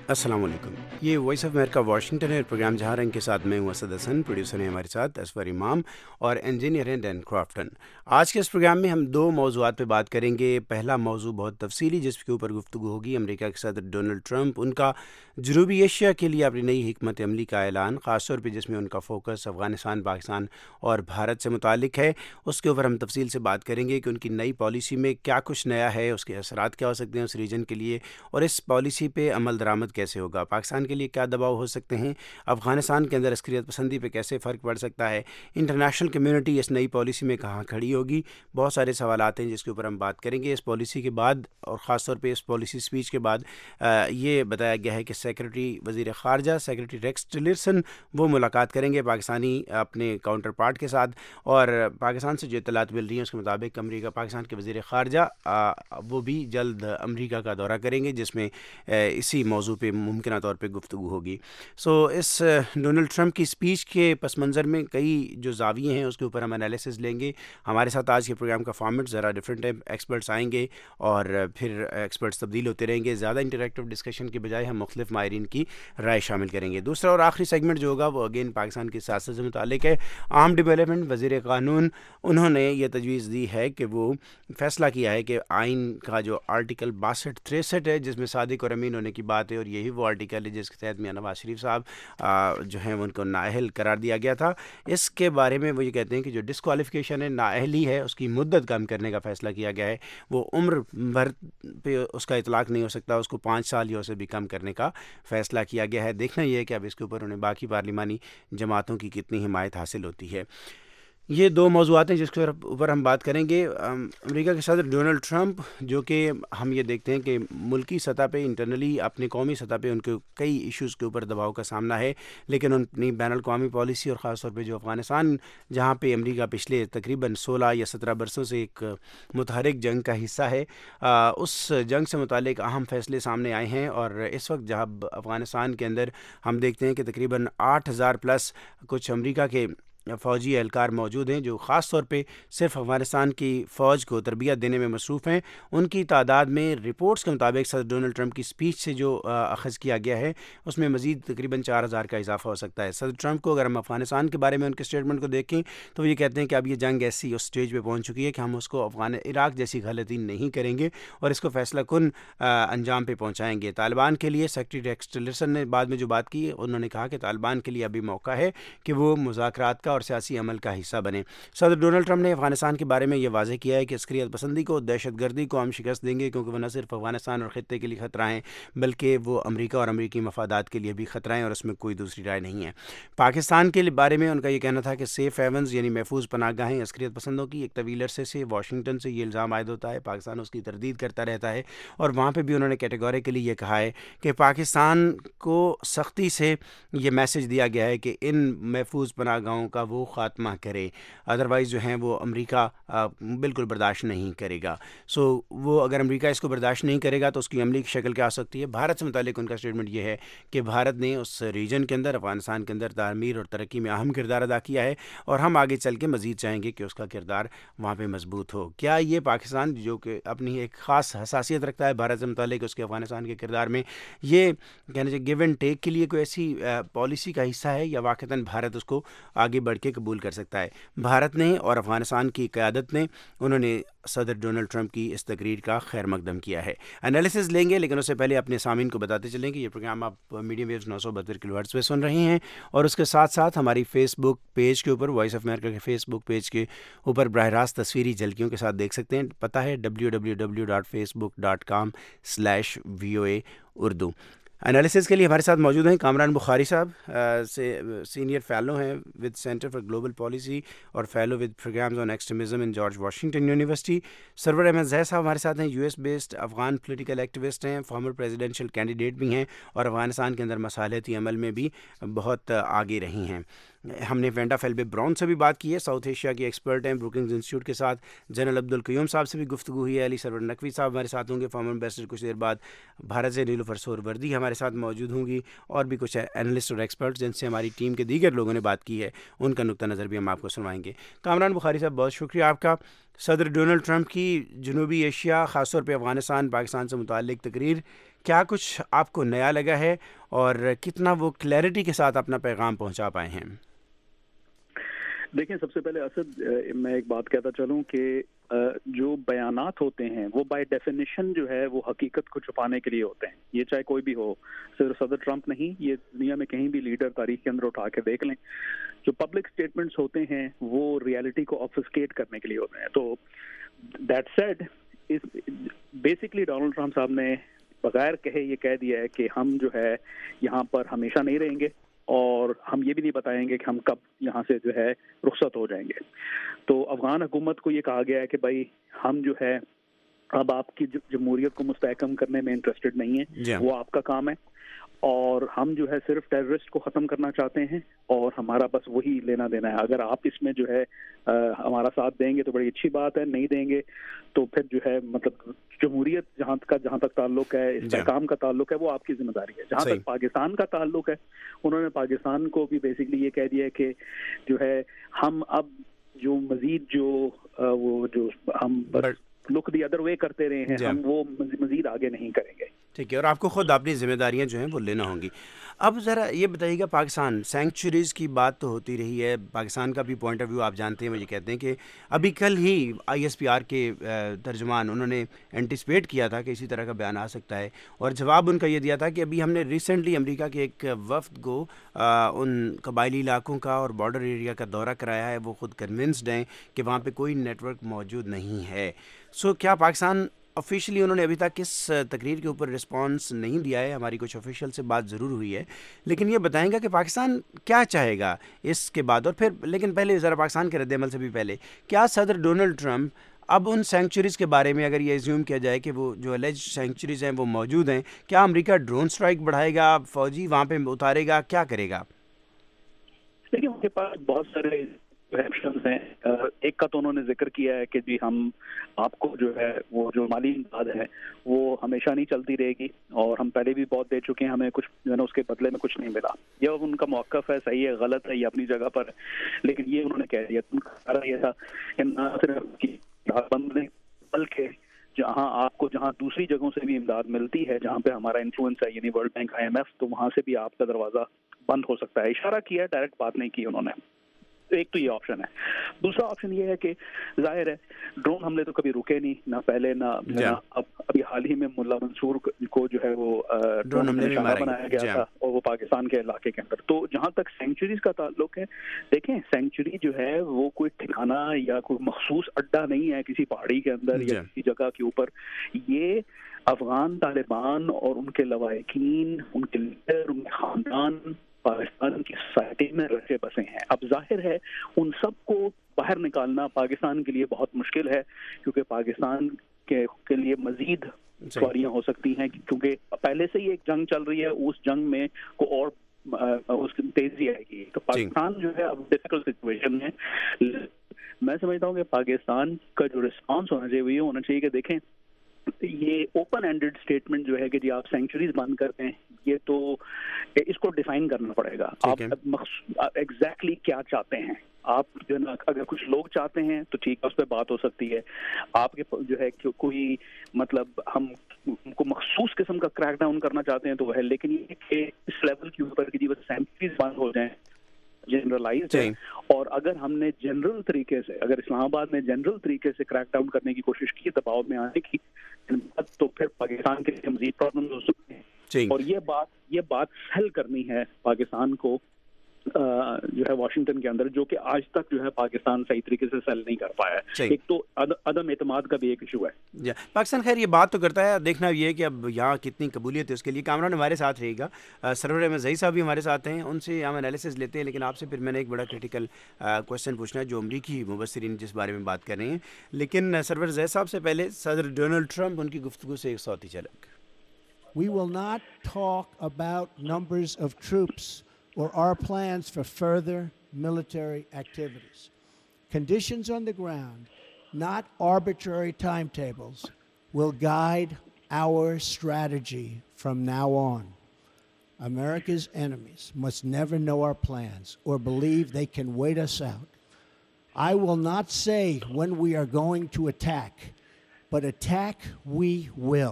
السلام علیکم. یہ وائس آف امریکہ واشنگٹن ہے اور پروگرام جہاں رنگ کے ساتھ میں ہوں اسد حسن. پروڈیوسر ہیں ہمارے ساتھ اسور امام اور انجینئر ہیں ڈین کرافٹن. آج کے اس پروگرام میں ہم دو موضوعات پہ بات کریں گے. پہلا موضوع بہت تفصیلی جس کے اوپر گفتگو ہوگی امریکہ کے صدر ڈونلڈ ٹرمپ، ان کا جنوبی ایشیا کے لیے اپنی نئی حکمت عملی کا اعلان، خاص طور پہ جس میں ان کا فوکس افغانستان، پاکستان اور بھارت سے متعلق ہے. اس کے اوپر ہم تفصیل سے بات کریں گے کہ ان کی نئی پالیسی میں کیا کچھ نیا ہے، اس کے اثرات کیا ہو سکتے ہیں اس ریجن کے لیے، اور اس پالیسی پہ عمل درآمد کیسے ہوگا. پاکستان کے لیے کیا دباؤ ہو سکتے ہیں، افغانستان کے اندر عسکریت پسندی پہ کیسے فرق پڑ سکتا ہے، انٹرنیشنل کمیونٹی اس نئی پالیسی میں کہاں کھڑی ہوگی. بہت سارے سوالات ہیں جس کے اوپر ہم بات کریں گے. اس پالیسی کے بعد اور خاص طور پہ اس پالیسی سپیچ کے بعد یہ بتایا گیا ہے کہ سیکرٹری وزیر خارجہ سیکرٹری ریکس ٹیلرسن وہ ملاقات کریں گے پاکستانی اپنے کاؤنٹر پارٹ کے ساتھ. اور پاکستان سے جو اطلاعات مل رہی ہیں اس کے مطابق امریکہ پاکستان کے وزیر خارجہ وہ بھی جلد امریکہ کا دورہ کریں گے، جس میں اسی موضوع پہ ممکنہ طور پہ گفتگو ہوگی. اس ڈونلڈ ٹرمپ کی اسپیچ کے پس منظر میں کئی جو زاویے ہیں اس کے اوپر ہم انالیسز لیں گے. ہمارے ساتھ آج کے پروگرام کا فارمیٹ ذرا ڈفرینٹ ہے. ایکسپرٹس آئیں گے اور پھر ایکسپرٹس تبدیل ہوتے رہیں گے. زیادہ انٹریکٹیو ڈسکشن کے بجائے ہم مختلف ماہرین کی رائے شامل کریں گے. دوسرا اور آخری سیگمنٹ جو ہوگا وہ اگین پاکستان کی سیاست سے متعلق ہے. عام ڈیولپمنٹ وزیر قانون انہوں نے یہ تجویز دی ہے کہ وہ فیصلہ کیا ہے کہ آئین کا جو آرٹیکل 62-63 ہے جس میں صادق اور امین ہونے کی بات ہے، اور یہی وہ آرٹیکل ہے جس کے تحت میاں نواز شریف صاحب جو ہیں ان کو نااہل قرار دیا گیا تھا. اس کے بارے میں وہ یہ کہتے ہیں کہ جو ڈسکوالیفیکیشن ہے، نااہلی ہے، اس کی مدت کم کرنے کا فیصلہ کیا گیا ہے. وہ عمر بھر پہ اس کا اطلاق نہیں ہو سکتا، اس کو 5 سال یا اسے بھی کم کرنے کا فیصلہ کیا گیا ہے. دیکھنا یہ ہے کہ اب اس کے اوپر انہیں باقی پارلیمانی جماعتوں کی کتنی حمایت حاصل ہوتی ہے. یہ دو موضوعات ہیں جس کے اوپر ہم بات کریں گے. امریکہ کے صدر ڈونلڈ ٹرمپ جو کہ ہم یہ دیکھتے ہیں کہ ملکی سطح پہ انٹرنلی اپنے قومی سطح پہ ان کے کئی ایشوز کے اوپر دباؤ کا سامنا ہے، لیکن ان اپنی بین الاقوامی پالیسی اور خاص طور پہ جو افغانستان جہاں پہ امریکہ پچھلے تقریباً 16 یا 17 برسوں سے ایک متحرک جنگ کا حصہ ہے، اس جنگ سے متعلق اہم فیصلے سامنے آئے ہیں. اور اس وقت جہاں افغانستان کے اندر ہم دیکھتے ہیں کہ تقریباً 8000 پلس کچھ امریکہ کے فوجی اہلکار موجود ہیں جو خاص طور پہ صرف افغانستان کی فوج کو تربیت دینے میں مصروف ہیں. ان کی تعداد میں رپورٹس کے مطابق صدر ڈونلڈ ٹرمپ کی اسپیچ سے جو اخذ کیا گیا ہے اس میں مزید تقریباً 4000 کا اضافہ ہو سکتا ہے. صدر ٹرمپ کو اگر ہم افغانستان کے بارے میں ان کے اسٹیٹمنٹ کو دیکھیں تو یہ کہتے ہیں کہ اب یہ جنگ ایسی اس سٹیج پہ پہنچ چکی ہے کہ ہم اس کو عراق جیسی غلطی نہیں کریں گے اور اس کو فیصلہ کن انجام پہ پہنچائیں گے. طالبان کے لیے سیکرٹری ریکس ٹیلرسن نے بعد میں جو بات کی، انہوں نے کہا کہ طالبان کے لیے ابھی موقع ہے کہ وہ مذاکرات کا اور سیاسی عمل کا حصہ بنے. صدر ڈونلڈ ٹرمپ نے افغانستان کے بارے میں یہ واضح کیا ہے کہ عسکریت پسندی کو، دہشت گردی کو ہم شکست دیں گے، کیونکہ وہ نہ صرف افغانستان اور خطے کے لیے خطرہ ہیں بلکہ وہ امریکہ اور امریکی مفادات کے لیے بھی خطرہ ہیں، اور اس میں کوئی دوسری رائے نہیں ہے. پاکستان کے بارے میں ان کا یہ کہنا تھا کہ سیف ہیونز یعنی محفوظ پناہ گاہیں عسکریت پسندوں کی. ایک طویل عرصے سے واشنگٹن سے یہ الزام عائد ہوتا ہے، پاکستان اس کی تردید کرتا رہتا ہے، اور وہاں پہ بھی انہوں نے کیٹیگوریکلی یہ کہا ہے کہ پاکستان کو سختی سے یہ میسج دیا گیا ہے کہ ان محفوظ پناہ گاہوں کا وہ خاتمہ کرے، ادروائز جو ہیں وہ امریکہ بالکل برداشت نہیں کرے گا. وہ اگر امریکہ اس کو برداشت نہیں کرے گا تو اس کی عملی شکل کیا ہو سکتی ہے. بھارت سے متعلق ان کا اسٹیٹمنٹ یہ ہے کہ بھارت نے اس ریجن کے اندر افغانستان کے اندر تعمیر اور ترقی میں اہم کردار ادا کیا ہے، اور ہم آگے چل کے مزید چاہیں گے کہ اس کا کردار وہاں پہ مضبوط ہو. کیا یہ پاکستان جو کہ اپنی ایک خاص حساسیت رکھتا ہے بھارت سے متعلق اس کے افغانستان کے کردار میں، یہ کہنا چاہیے گیو اینڈ ٹیک کے لیے کوئی ایسی پالیسی کا حصہ ہے، یا واقعتاً بھارت اس کو آگے بڑھ کے قبول کر سکتا ہے؟ بھارت نے اور افغانستان کی قیادت نے انہوں نے صدر ڈونلڈ ٹرمپ کی اس تقریر کا خیر مقدم کیا ہے. انالیسز لیں گے، لیکن اس سے پہلے اپنے سامعین کو بتاتے چلیں کہ یہ پروگرام آپ میڈیم ویوز 972 کلو ہرٹز پہ سن رہے ہیں، اور اس کے ساتھ ساتھ ہماری فیس بک پیج کے اوپر، وائس آف امریکہ کے فیس بک پیج کے اوپر براہ راست تصویری جھلکیوں کے ساتھ دیکھ سکتے ہیں. پتہ ہے www.facebook.com/VOA اردو. انالیسز کے لیے ہمارے ساتھ موجود ہیں کامران بخاری صاحب، سینئر فیلو ہیں with center for global policy اور fellow with programs on extremism in George Washington university. Sarwar Ahmad Zahid صاحب ہمارے ساتھ ہیں، U S based Afghan political activist ہیں، فارمر پریزیڈینشیل کینڈیڈیٹ بھی ہیں، اور افغانستان کے اندر مصالحتی عمل میں بھی بہت آگے رہی ہیں. ہم نے وینڈا فیلبے براؤن سے بھی بات کی ہے، ساؤتھ ایشیا کی ایکسپرٹ ہیں بروکنگز انسٹیٹیوٹ کے ساتھ. جنرل عبدالقیوم صاحب سے بھی گفتگو ہوئی ہے. علی سرور نقوی صاحب ہمارے ساتھ ہوں گے، فارمر امبیسڈر. کچھ دیر بعد بھارت سے نیلوفر سہروردی ہمارے ساتھ موجود ہوں گی، اور بھی کچھ اینالسٹ اور ایکسپرٹ جن سے ہماری ٹیم کے دیگر لوگوں نے بات کی ہے، ان کا نقطہ نظر بھی ہم آپ کو سنوائیں گے. کامران بخاری صاحب بہت شکریہ آپ کا. صدر ڈونلڈ ٹرمپ کی جنوبی ایشیا خاص طور پہ افغانستان پاکستان سے متعلق تقریر کیا کچھ آپ کو نیا لگا ہے اور کتنا وہ کلیئرٹی کے ساتھ اپنا پیغام پہنچا پائے ہیں؟ دیکھیں، سب سے پہلے اسد میں ایک بات کہتا چلوں کہ جو بیانات ہوتے ہیں وہ بائی ڈیفینیشن جو ہے وہ حقیقت کو چھپانے کے لیے ہوتے ہیں. یہ چاہے کوئی بھی ہو، صرف صدر ٹرمپ نہیں، یہ دنیا میں کہیں بھی لیڈر تاریخ کے اندر اٹھا کے دیکھ لیں، جو پبلک سٹیٹمنٹس ہوتے ہیں وہ ریالٹی کو آبفسکیٹ کرنے کے لیے ہوتے ہیں. تو that said basically Donald Trump صاحب نے بغیر کہے یہ کہہ دیا ہے کہ ہم جو ہے یہاں پر ہمیشہ نہیں رہیں گے، اور ہم یہ بھی نہیں بتائیں گے کہ ہم کب یہاں سے جو ہے رخصت ہو جائیں گے. تو افغان حکومت کو یہ کہا گیا ہے کہ بھائی ہم جو ہے اب آپ کی جمہوریت کو مستحکم کرنے میں انٹرسٹڈ نہیں ہیں، وہ آپ کا کام ہے، اور ہم جو ہے صرف ٹیررسٹ کو ختم کرنا چاہتے ہیں، اور ہمارا بس وہی لینا دینا ہے. اگر آپ اس میں جو ہے ہمارا ساتھ دیں گے تو بڑی اچھی بات ہے، نہیں دیں گے تو پھر جو ہے مطلب جمہوریت جہاں تک تعلق ہے، استحکام کا تعلق ہے، وہ آپ کی ذمہ داری ہے. جہاں تک پاکستان کا تعلق ہے، انہوں نے پاکستان کو بھی بیسکلی یہ کہہ دیا ہے کہ جو ہے ہم اب جو مزید وہ جو ہم لک دی ادر وے کرتے رہے ہیں، ہم وہ مزید آگے نہیں کریں گے. ٹھیک ہے، اور آپ کو خود اپنی ذمہ داریاں جو ہیں وہ لینا ہوں گی. اب ذرا یہ بتائیے گا، پاکستان سینکچوریز کی بات تو ہوتی رہی ہے، پاکستان کا بھی پوائنٹ آف ویو آپ جانتے ہیں. مجھے کہتے ہیں کہ ابھی کل ہی ISPR کے ترجمان انہوں نے اینٹیسپیٹ کیا تھا کہ اسی طرح کا بیان آ سکتا ہے، اور جواب ان کا یہ دیا تھا کہ ابھی ہم نے ریسنٹلی امریکہ کے ایک وفد کو ان قبائلی علاقوں کا اور بارڈر ایریا کا دورہ کرایا ہے. وہ خود کنونسڈ ہیں کہ وہاں پہ کوئی نیٹ ورک موجود نہیں ہے. سو کیا پاکستان آفیشلی، انہوں نے ابھی تک اس تقریر کے اوپر رسپانس نہیں دیا ہے، ہماری کچھ آفیشیل سے بات ضرور ہوئی ہے، لیکن یہ بتائیں گا کہ پاکستان کیا چاہے گا اس کے بعد. اور پھر لیکن پہلے ذرا پاکستان کے رد عمل سے بھی پہلے، کیا صدر ڈونلڈ ٹرمپ اب ان سینکچوریز کے بارے میں، اگر یہ ایزیوم کیا جائے کہ وہ جو الیج سینکچوریز ہیں وہ موجود ہیں، کیا امریکہ ڈرون سٹرائک بڑھائے گا، فوجی وہاں پہ اتارے گا، کیا کرے گا؟ دیکھیں، ان کے پاس بہت سارے آپشنز ہیں. ایک کا تو انہوں نے ذکر کیا ہے کہ جی ہم آپ کو جو ہے وہ جو مالی امداد ہے وہ ہمیشہ نہیں چلتی رہے گی، اور ہم پہلے بھی بہت دے چکے ہیں، ہمیں کچھ جو ہے نا اس کے بدلے میں کچھ نہیں ملا. یہ ان کا موقف ہے، صحیح ہے غلط ہے، یہ اپنی جگہ پر ہے، لیکن یہ انہوں نے کہہ دیا. ان کا یہ تھا کہ نہ صرف بند نہیں بلکہ جہاں دوسری جگہوں سے بھی امداد ملتی ہے، جہاں پہ ہمارا انفلوئنس ہے، یعنی ورلڈ بینک، IMF، تو وہاں سے بھی آپ کا دروازہ بند ہو سکتا ہے. اشارہ کیا ہے، ڈائریکٹ بات نہیں کی انہوں نے. ایک تو یہ آپشن ہے. دوسرا آپشن یہ ہے کہ ظاہر ہے ڈرون حملے تو کبھی رکے نہیں، نہ پہلے نہ ابھی حال ہی میں ملا منصور کو جو ہے وہ ڈرون حملے نشانہ بنایا گیا تھا، اور وہ پاکستان کے علاقے کے اندر. تو جہاں تک سینکچوریز کا تعلق ہے، دیکھیں سینکچوری جو ہے وہ کوئی ٹھکانہ یا کوئی مخصوص اڈا نہیں ہے کسی پہاڑی کے اندر یا کسی جگہ کے اوپر. یہ افغان طالبان اور ان کے لواحقین، ان کے لیڈر، ان کے خاندان پاکستان کی سوسائٹی میں رہے بسے ہیں. اب ظاہر ہے ان سب کو باہر نکالنا پاکستان کے لیے بہت مشکل ہے، کیونکہ پاکستان کے لیے مزید سواریاں ہو سکتی ہیں، کیونکہ پہلے سے ہی ایک جنگ چل رہی ہے، اس جنگ میں کو اور اس کی تیزی آئے گی. تو پاکستان جو ہے اب ڈیفیکلٹ سچویشن میں. میں سمجھتا ہوں کہ پاکستان کا جو رسپانس ہونا چاہیے وہ یہ ہونا چاہیے کہ دیکھیں یہ اوپن اینڈڈ اسٹیٹمنٹ جو ہے کہ جی آپ سینکچوریز بند کرتے ہیں، یہ تو اس کو ڈیفائن کرنا پڑے گا. آپ ایگزیکٹلی کیا چاہتے ہیں. آپ جو ہے نا اگر کچھ لوگ چاہتے ہیں تو ٹھیک ہے، اس پہ بات ہو سکتی ہے. آپ کے جو ہے کوئی مطلب ہم کو مخصوص قسم کا کریک ڈاؤن کرنا چاہتے ہیں تو وہ ہے، لیکن یہ کہ اس لیول کے اوپر کہ جی بس سینکچوریز بند ہو جائیں جنرلائزڈ ہے. اور اگر ہم نے جنرل طریقے سے، اگر اسلام آباد نے جنرل طریقے سے کریک ڈاؤن کرنے کی کوشش کی، دباؤ میں آنے کی، تو پھر پاکستان کے لیے مزید پرابلم ہو سکتے ہیں. اور یہ بات سیل کرنی ہے پاکستان کو جو ہے واشنگٹن کے اندر، جو کہ آج تک جو ہے پاکستان صحیح طریقے سے سیل نہیں کر پایا ہے. ایک تو عدم اعتماد کا بھی ایک ایشو ہے. پاکستان خیر یہ بات تو کرتا ہے، دیکھنا یہ ہے کہ اب یہاں کتنی قبولیت ہے اس کے لیے. کامران ہمارے ساتھ رہے گا، سرور احمد زئی صاحب بھی ہمارے ساتھ ہیں، ان سے ہم انالیسز لیتے ہیں. لیکن آپ سے پھر میں نے ایک بڑا کرٹیکل کویشچن پوچھنا ہے جو امریکی مبصرین جس بارے میں بات کر رہے ہیں. لیکن سرور زئی صاحب سے پہلے صدر ڈونلڈ ٹرمپ ان کی گفتگو سے ایک صوتی جھلک. We will not talk about numbers of troops or our plans for further military activities. Conditions on the ground, not arbitrary timetables, will guide our strategy from now on. America's enemies must never know our plans or believe they can wait us out. I will not say when we are going to attack, but attack we will.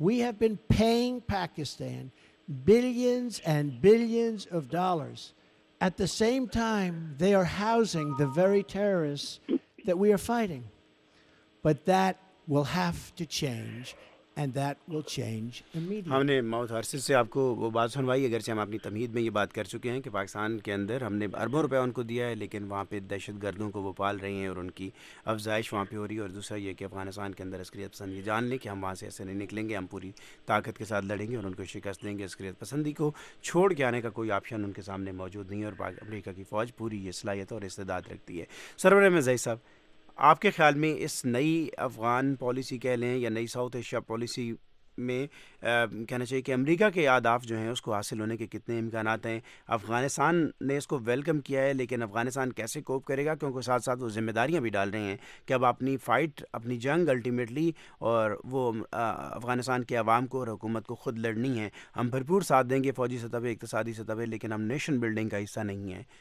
We have been paying Pakistan billions and billions of dollars. At the same time, they are housing the very terrorists that we are fighting. But that will have to change, and that will change immediately. ہم نے mouth horses سے آپ کو وہ بات سنوائی، اگرچہ ہم اپنی تمہید میں یہ بات کر چکے ہیں کہ پاکستان کے اندر ہم نے اربوں روپے ان کو دیا ہے، لیکن وہاں پہ دہشت گردوں کو وہ پال رہے ہیں اور ان کی افزائش وہاں پہ ہو رہی ہے. اور دوسرا یہ کہ افغانستان کے اندر عسکریت پسند یہ جان لیں کہ ہم وہاں سے ایسے نہیں نکلیں گے، ہم پوری طاقت کے ساتھ لڑیں گے اور ان کو شکست دیں گے. عسکریت پسندی کو چھوڑ کے آنے کا کوئی آپشن ان کے سامنے موجود نہیں ہے، اور امریکہ کی فوج پوری یہ صلاحیت اور استعداد رکھتی ہے. سرور احمد زئی صاحب، آپ کے خیال میں اس نئی افغان پالیسی کہہ لیں یا نئی ساؤتھ ایشیا پالیسی میں کہنا چاہیے کہ امریکہ کے اہداف جو ہیں اس کو حاصل ہونے کے کتنے امکانات ہیں؟ افغانستان نے اس کو ویلکم کیا ہے، لیکن افغانستان کیسے کوپ کرے گا؟ کیونکہ ساتھ ساتھ وہ ذمہ داریاں بھی ڈال رہے ہیں کہ اب اپنی فائٹ، اپنی جنگ الٹیمیٹلی اور وہ افغانستان کے عوام کو اور حکومت کو خود لڑنی ہے. ہم بھرپور ساتھ دیں گے فوجی سطح پہ، اقتصادی سطح پہ، لیکن ہم نیشن بلڈنگ کا حصہ نہیں ہیں.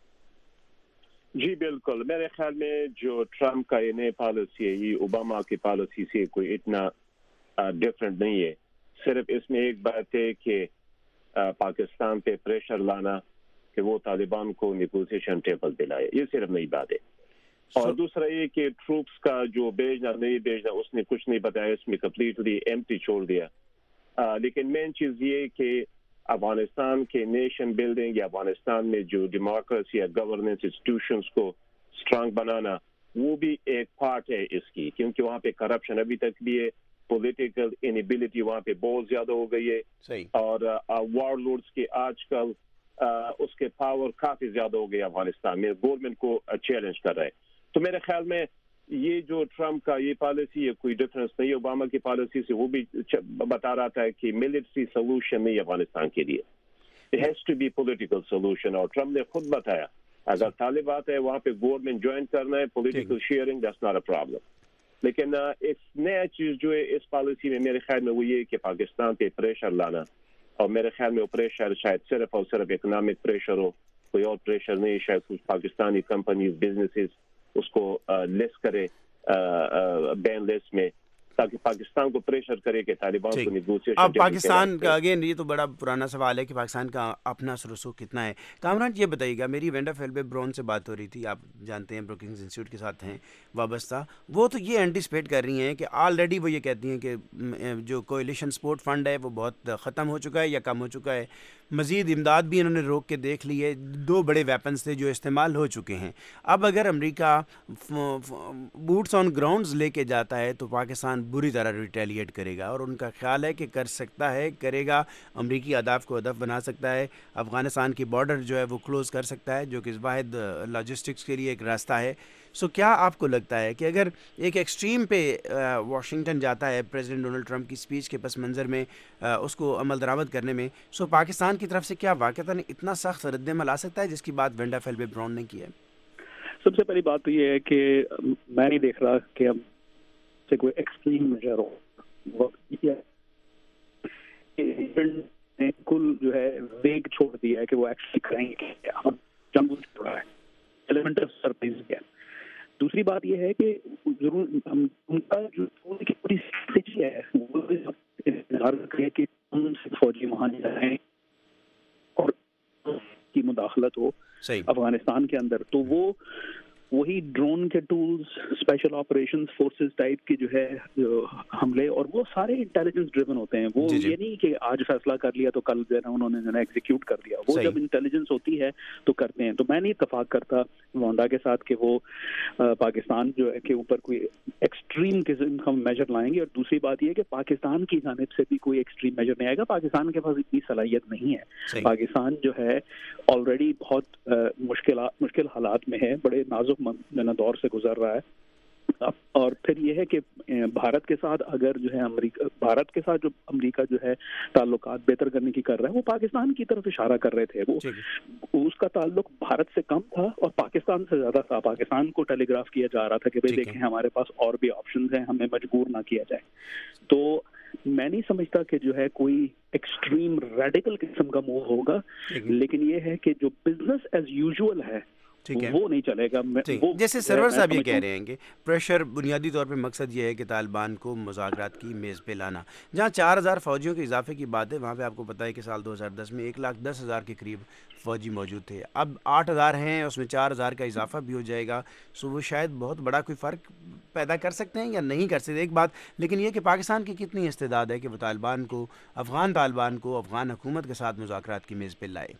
جی بالکل، میرے خیال میں جو ٹرمپ کا یہ نئی پالیسی ہے یہ اوباما کی پالیسی سے کوئی اتنا ڈفرینٹ نہیں ہے. صرف اس میں ایک بات ہے کہ پاکستان پہ پریشر لانا کہ وہ طالبان کو نیگوسیشن ٹیبل پہ لائے، یہ صرف نئی بات ہے. اور دوسرا یہ کہ ٹروپس کا جو بھیجنا نہیں بھیجنا اس نے کچھ نہیں بتایا، اس میں کمپلیٹلی ایمٹی چھوڑ دیا. لیکن مین چیز یہ کہ افغانستان کے نیشن بلڈنگ یا افغانستان میں جو ڈیموکریسی یا گورننس انسٹیٹیوشنز کو اسٹرانگ بنانا وہ بھی ایک پارٹ ہے اس کی، کیونکہ وہاں پہ کرپشن ابھی تک بھی ہے، پولیٹیکل انیبلٹی وہاں پہ بہت زیادہ ہو گئی ہے، اور وار لورڈز کے آج کل اس کے پاور کافی زیادہ ہو گئی افغانستان میں، گورنمنٹ کو چیلنج کر رہا ہے. تو میرے خیال میں یہ جو ٹرمپ کا یہ پالیسی ہے کوئی ڈفرینس نہیں ہے اوباما کی پالیسی سے. وہ بھی بتا رہا تھا کہ ملٹری سولوشن نہیں افغانستان کے لیے، it has to be political solution. اور ٹرمپ نے خود بتایا اگر طالبات ہے وہاں پہ گورنمنٹ جوائن کرنا ہے، political sharing, that's not a problem. لیکن ایک نیا چیز جو ہے اس پالیسی میں میرے خیال میں وہ یہ کہ پاکستان پہ پریشر لانا، اور میرے خیال میں وہ پریشر شاید صرف اور صرف اکنامک پریشر ہو، کوئی اور پریشر نہیں. شاید کچھ پاکستانی کمپنیز بزنسز اس کو لسٹ کرے بین لسٹ میں، تاکہ پاکستان کو پریشر کرے کہ طالبان کو نیگوسیشن. اب پاکستان کا اگین یہ تو بڑا پرانا سوال ہے کہ پاکستان کا اپنا رسوخ کتنا ہے. کامران یہ بتائیے گا، میری وینڈا فیلبے برون سے بات ہو رہی تھی، آپ جانتے ہیں بروکنگز انسٹیٹیوٹ کے ساتھ ہیں وابستہ. وہ تو یہ اینٹیسپیٹ کر رہی ہیں کہ آلریڈی وہ یہ کہتی ہیں کہ جو کوئلیشن سپورٹ فنڈ ہے وہ بہت ختم ہو چکا ہے یا کم ہو چکا ہے. مزید امداد بھی انہوں نے روک کے دیکھ لی ہے. 2 بڑے ویپنز تھے جو استعمال ہو چکے ہیں. اب اگر امریکہ بوٹس آن گراؤنڈز لے کے جاتا ہے تو پاکستان بری طرح ریٹیلیٹ کرے گا، اور ان کا خیال ہے کہ کر سکتا ہے، کرے گا، امریکی اہداف کو ہدف بنا سکتا ہے، افغانستان کی بارڈر جو ہے وہ کلوز کر سکتا ہے، جو کہ واحد لاجسٹکس کے لیے ایک راستہ ہے. سو کیا آپ کو لگتا ہے کہ اگر ایک ایکسٹریم پہ واشنگٹن جاتا ہے پریزیڈنٹ ڈونلڈ ٹرمپ کی سپیچ کے پس منظر میں اس کو عمل درآمد کرنے میں، سو پاکستان کی طرف سے کیا واقعتاً اتنا سخت رد عمل آ سکتا ہے جس کی بات وینڈا فیلبے براؤن نے کی ہے؟ سب سے پہلی بات تو یہ ہے کہ میں نہیں دیکھ رہا کہ اب سے کوئی ایکسٹریم میجر ہو. کل جو ہے ویگ چھوڑ دیا ہے کہ وہ ایکچولی کریں گے، اب جنگ چھوڑا ہے، ایلیمنٹ آف سرپرائز کیا. دوسری بات یہ ہے کہ ضرور ان کا جو پوری اسٹریٹجی ہے وہ انتظار کرے کہ ان سے فوجی وہاں جائیں اور کی مداخلت ہو افغانستان کے اندر، تو وہ وہی ڈرون کے tools, special operation forces type کی جو ہے حملے، اور وہ سارے انٹیلیجنس ڈریون ہوتے ہیں. وہ یہ نہیں کہ آج فیصلہ کر لیا تو کل جو ہے انہوں نے ایگزیکیوٹ کر دیا. وہ جب انٹیلیجنس ہوتی ہے تو کرتے ہیں. تو میں نہیں اتفاق کرتا وانڈا کے ساتھ کہ وہ پاکستان جو ہے کے اوپر کوئی ایکسٹریم قسم کا میجر لائیں گے. اور دوسری بات یہ کہ پاکستان کی جانب سے بھی کوئی ایکسٹریم میجر نہیں آئے گا. پاکستان کے پاس اتنی صلاحیت نہیں ہے. پاکستان جو ہے آلریڈی بہت مشکل حالات میں ہے، بڑے نازک دور سے گزر رہا ہے. اور پھر یہ ہے کہ بھارت کے ساتھ اگر جو ہے بھارت کے ساتھ جو امریکہ جو ہے تعلقات بہتر کرنے کی کر رہا ہے، وہ پاکستان کی طرف اشارہ کر رہے تھے. وہ اس کا تعلق بھارت سے کم تھا اور پاکستان سے زیادہ تھا. پاکستان کو ٹیلی گراف کیا جا رہا تھا کہ بھئی دیکھیں ہمارے پاس اور بھی آپشنز ہیں، ہمیں مجبور نہ کیا جائے. تو میں نہیں سمجھتا کہ جو ہے کوئی ایکسٹریم ریڈیکل قسم کا موو ہوگا، لیکن یہ ہے کہ جو بزنس ایز یوزول ہے ٹھیک ہے، وہ نہیں چلے گا. ٹھیک. جیسے سرور صاحب یہ کہہ رہے ہیں کہ پریشر بنیادی طور پہ مقصد یہ ہے کہ طالبان کو مذاکرات کی میز پہ لانا. جہاں 4000 فوجیوں کے اضافے کی بات ہے، وہاں پہ آپ کو پتہ ہے کہ سال 2010 میں 1,10,000 کے قریب فوجی موجود تھے. اب 8,000 ہیں، اس میں 4,000 کا اضافہ بھی ہو جائے گا. سو وہ شاید بہت بڑا کوئی فرق پیدا کر سکتے ہیں یا نہیں کر سکتے، ایک بات. لیکن یہ کہ پاکستان کی کتنی استعداد ہے کہ وہ طالبان کو، افغان حکومت کے ساتھ مذاکرات کی میز پہ لائے.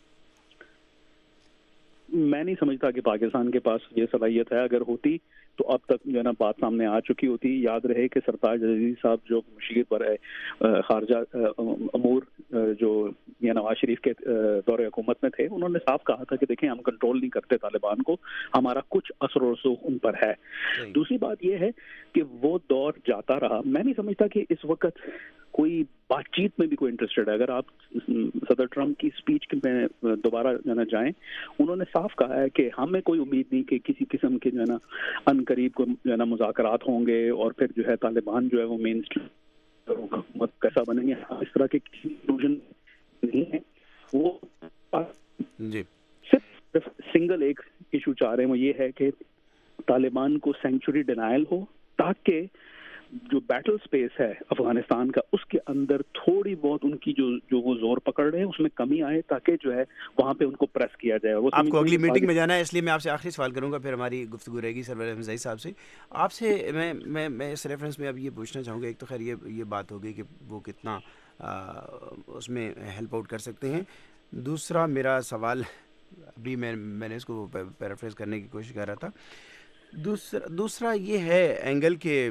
میں نہیں سمجھتا کہ پاکستان کے پاس یہ صلاحیت ہے. اگر ہوتی تو اب تک جو ہے نا بات سامنے آ چکی ہوتی. یاد رہے کہ سرتاج عزیزی صاحب جو مشیر پر خارجہ امور جو نواز شریف کے دور حکومت میں تھے، انہوں نے صاف کہا تھا کہ دیکھیں ہم کنٹرول نہیں کرتے طالبان کو، ہمارا کچھ اثر و رسوخ ان پر ہے. دوسری بات یہ ہے کہ وہ دور جاتا رہا. میں نہیں سمجھتا کہ اس وقت کوئی بات چیت میں بھی کوئی انٹرسٹڈ ہے. اگر آپ صدر ٹرمپ کی اسپیچ میں دوبارہ جو ہے نا جائیں، انہوں نے صاف کہا ہے کہ ہمیں کوئی امید نہیں کہ کسی قسم کے جو ہے نا ان قریب کو جو ہے نا مذاکرات ہوں گے اور پھر جو ہے طالبان جو ہے وہ مین حکومت کیسا بنیں گے. اس طرح کے کنکلوژن نہیں ہے. وہ جی صرف سنگل ایک ایشو چاہ رہے ہیں، وہ یہ ہے کہ طالبان کو سینکچوری ڈینائل ہو، تاکہ جو بیٹل سپیس ہے افغانستان کا اس کے اندر تھوڑی بہت ان کی جو وہ زور پکڑ رہے ہیں اس میں کمی آئے، تاکہ جو ہے وہاں پہ ان کو پریس کیا جائے. آپ کو اگلی میٹنگ میں جانا ہے، اس لیے میں آپ سے آخری سوال کروں گا، پھر ہماری گفتگو رہے گی سرور احمد زئی صاحب سے. آپ سے میں اس ریفرنس میں اب یہ پوچھنا چاہوں گا، ایک تو خیر یہ بات ہو گئی کہ وہ کتنا اس میں ہیلپ آؤٹ کر سکتے ہیں. دوسرا میرا سوال ابھی میں نے اس کو پیرافریز کرنے کی کوشش کر رہا تھا. دوسرا یہ ہے اینگل کہ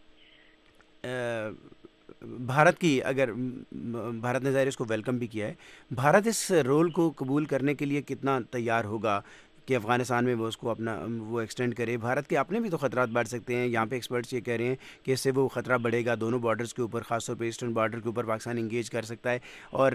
بھارت کی، اگر بھارت نے ظاہر اس کو ویلکم بھی کیا ہے، بھارت اس رول کو قبول کرنے کے لیے کتنا تیار ہوگا کہ افغانستان میں وہ اس کو اپنا وہ ایکسٹینڈ کرے. بھارت کے اپنے بھی تو خطرات بڑھ سکتے ہیں. یہاں پہ ایکسپرٹس یہ کہہ رہے ہیں کہ اس سے وہ خطرہ بڑھے گا دونوں بارڈرز کے اوپر، خاص طور پہ ایسٹرن بارڈر کے اوپر پاکستان انگیج کر سکتا ہے. اور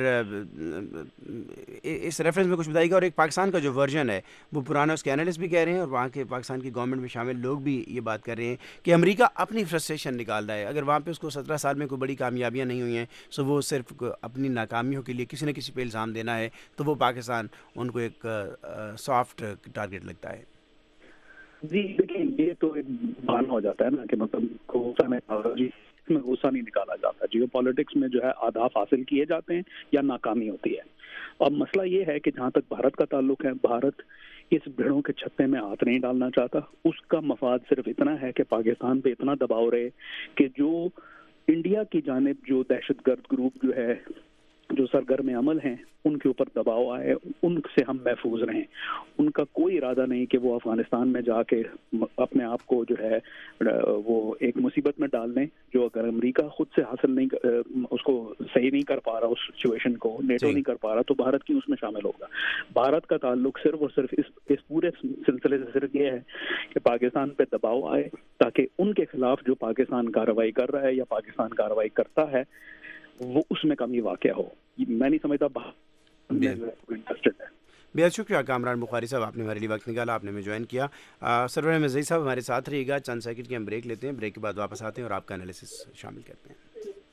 اس ریفرنس میں کچھ بتائیے گا. اور ایک پاکستان کا جو ورژن ہے وہ پرانا، اس کے اینالسٹ بھی کہہ رہے ہیں اور وہاں کے پاکستان کی گورنمنٹ میں شامل لوگ بھی یہ بات کر رہے ہیں کہ امریکہ اپنی فرسٹریشن نکال رہا ہے. اگر وہاں پہ اس کو 17 سال میں کوئی بڑی کامیابیاں نہیں ہوئی ہیں، سو وہ صرف اپنی ناکامیوں کے لیے کسی نہ کسی پہ الزام دینا ہے، تو وہ پاکستان ان کو ایک سافٹ ٹارگیٹ لگتا ہے. جی دیکھیں، یہ تو ایک بہانہ ہو جاتا ہے نا کہ مطلب غصہ میں غصہ نہیں نکالا جاتا. جیو پالیٹکس میں جو ہے اہداف حاصل کیے جاتے ہیں یا ناکامی ہوتی ہے. اب مسئلہ یہ ہے کہ جہاں تک بھارت کا تعلق ہے، بھارت اس بھیڑوں کے چھتے میں ہاتھ نہیں ڈالنا چاہتا. اس کا مفاد صرف اتنا ہے کہ پاکستان پہ اتنا دباؤ رہے کہ جو انڈیا کی جانب جو دہشت گرد گروپ جو ہے جو سرگرم عمل ہیں ان کے اوپر دباؤ آئے، ان سے ہم محفوظ رہیں. ان کا کوئی ارادہ نہیں کہ وہ افغانستان میں جا کے اپنے آپ کو جو ہے وہ ایک مصیبت میں ڈال لیں، جو اگر امریکہ خود سے حاصل نہیں اس کو صحیح نہیں کر پا رہا، اس سچویشن کو نیٹو نہیں کر پا رہا، تو بھارت کی اس میں شامل ہوگا. بھارت کا تعلق صرف اور صرف اس پورے سلسلے سے صرف یہ ہے کہ پاکستان پہ دباؤ آئے تاکہ ان کے خلاف جو پاکستان کارروائی کر رہا ہے یا پاکستان کارروائی کرتا ہے وہ اس میں کمی واقع ہو. میں نہیں سمجھتا انٹرسٹڈ ہے. بہت شکریہ کامران بخاری صاحب، آپ نے ہمارے لیے وقت نکالا، آپ نے ہمیں جوائن کیا. سرور احمد زئی صاحب ہمارے ساتھ رہیے گا، چند سیکنڈ کی ہم بریک لیتے ہیں، بریک کے بعد واپس آتے ہیں اور آپ کا انالیسس شامل کرتے ہیں.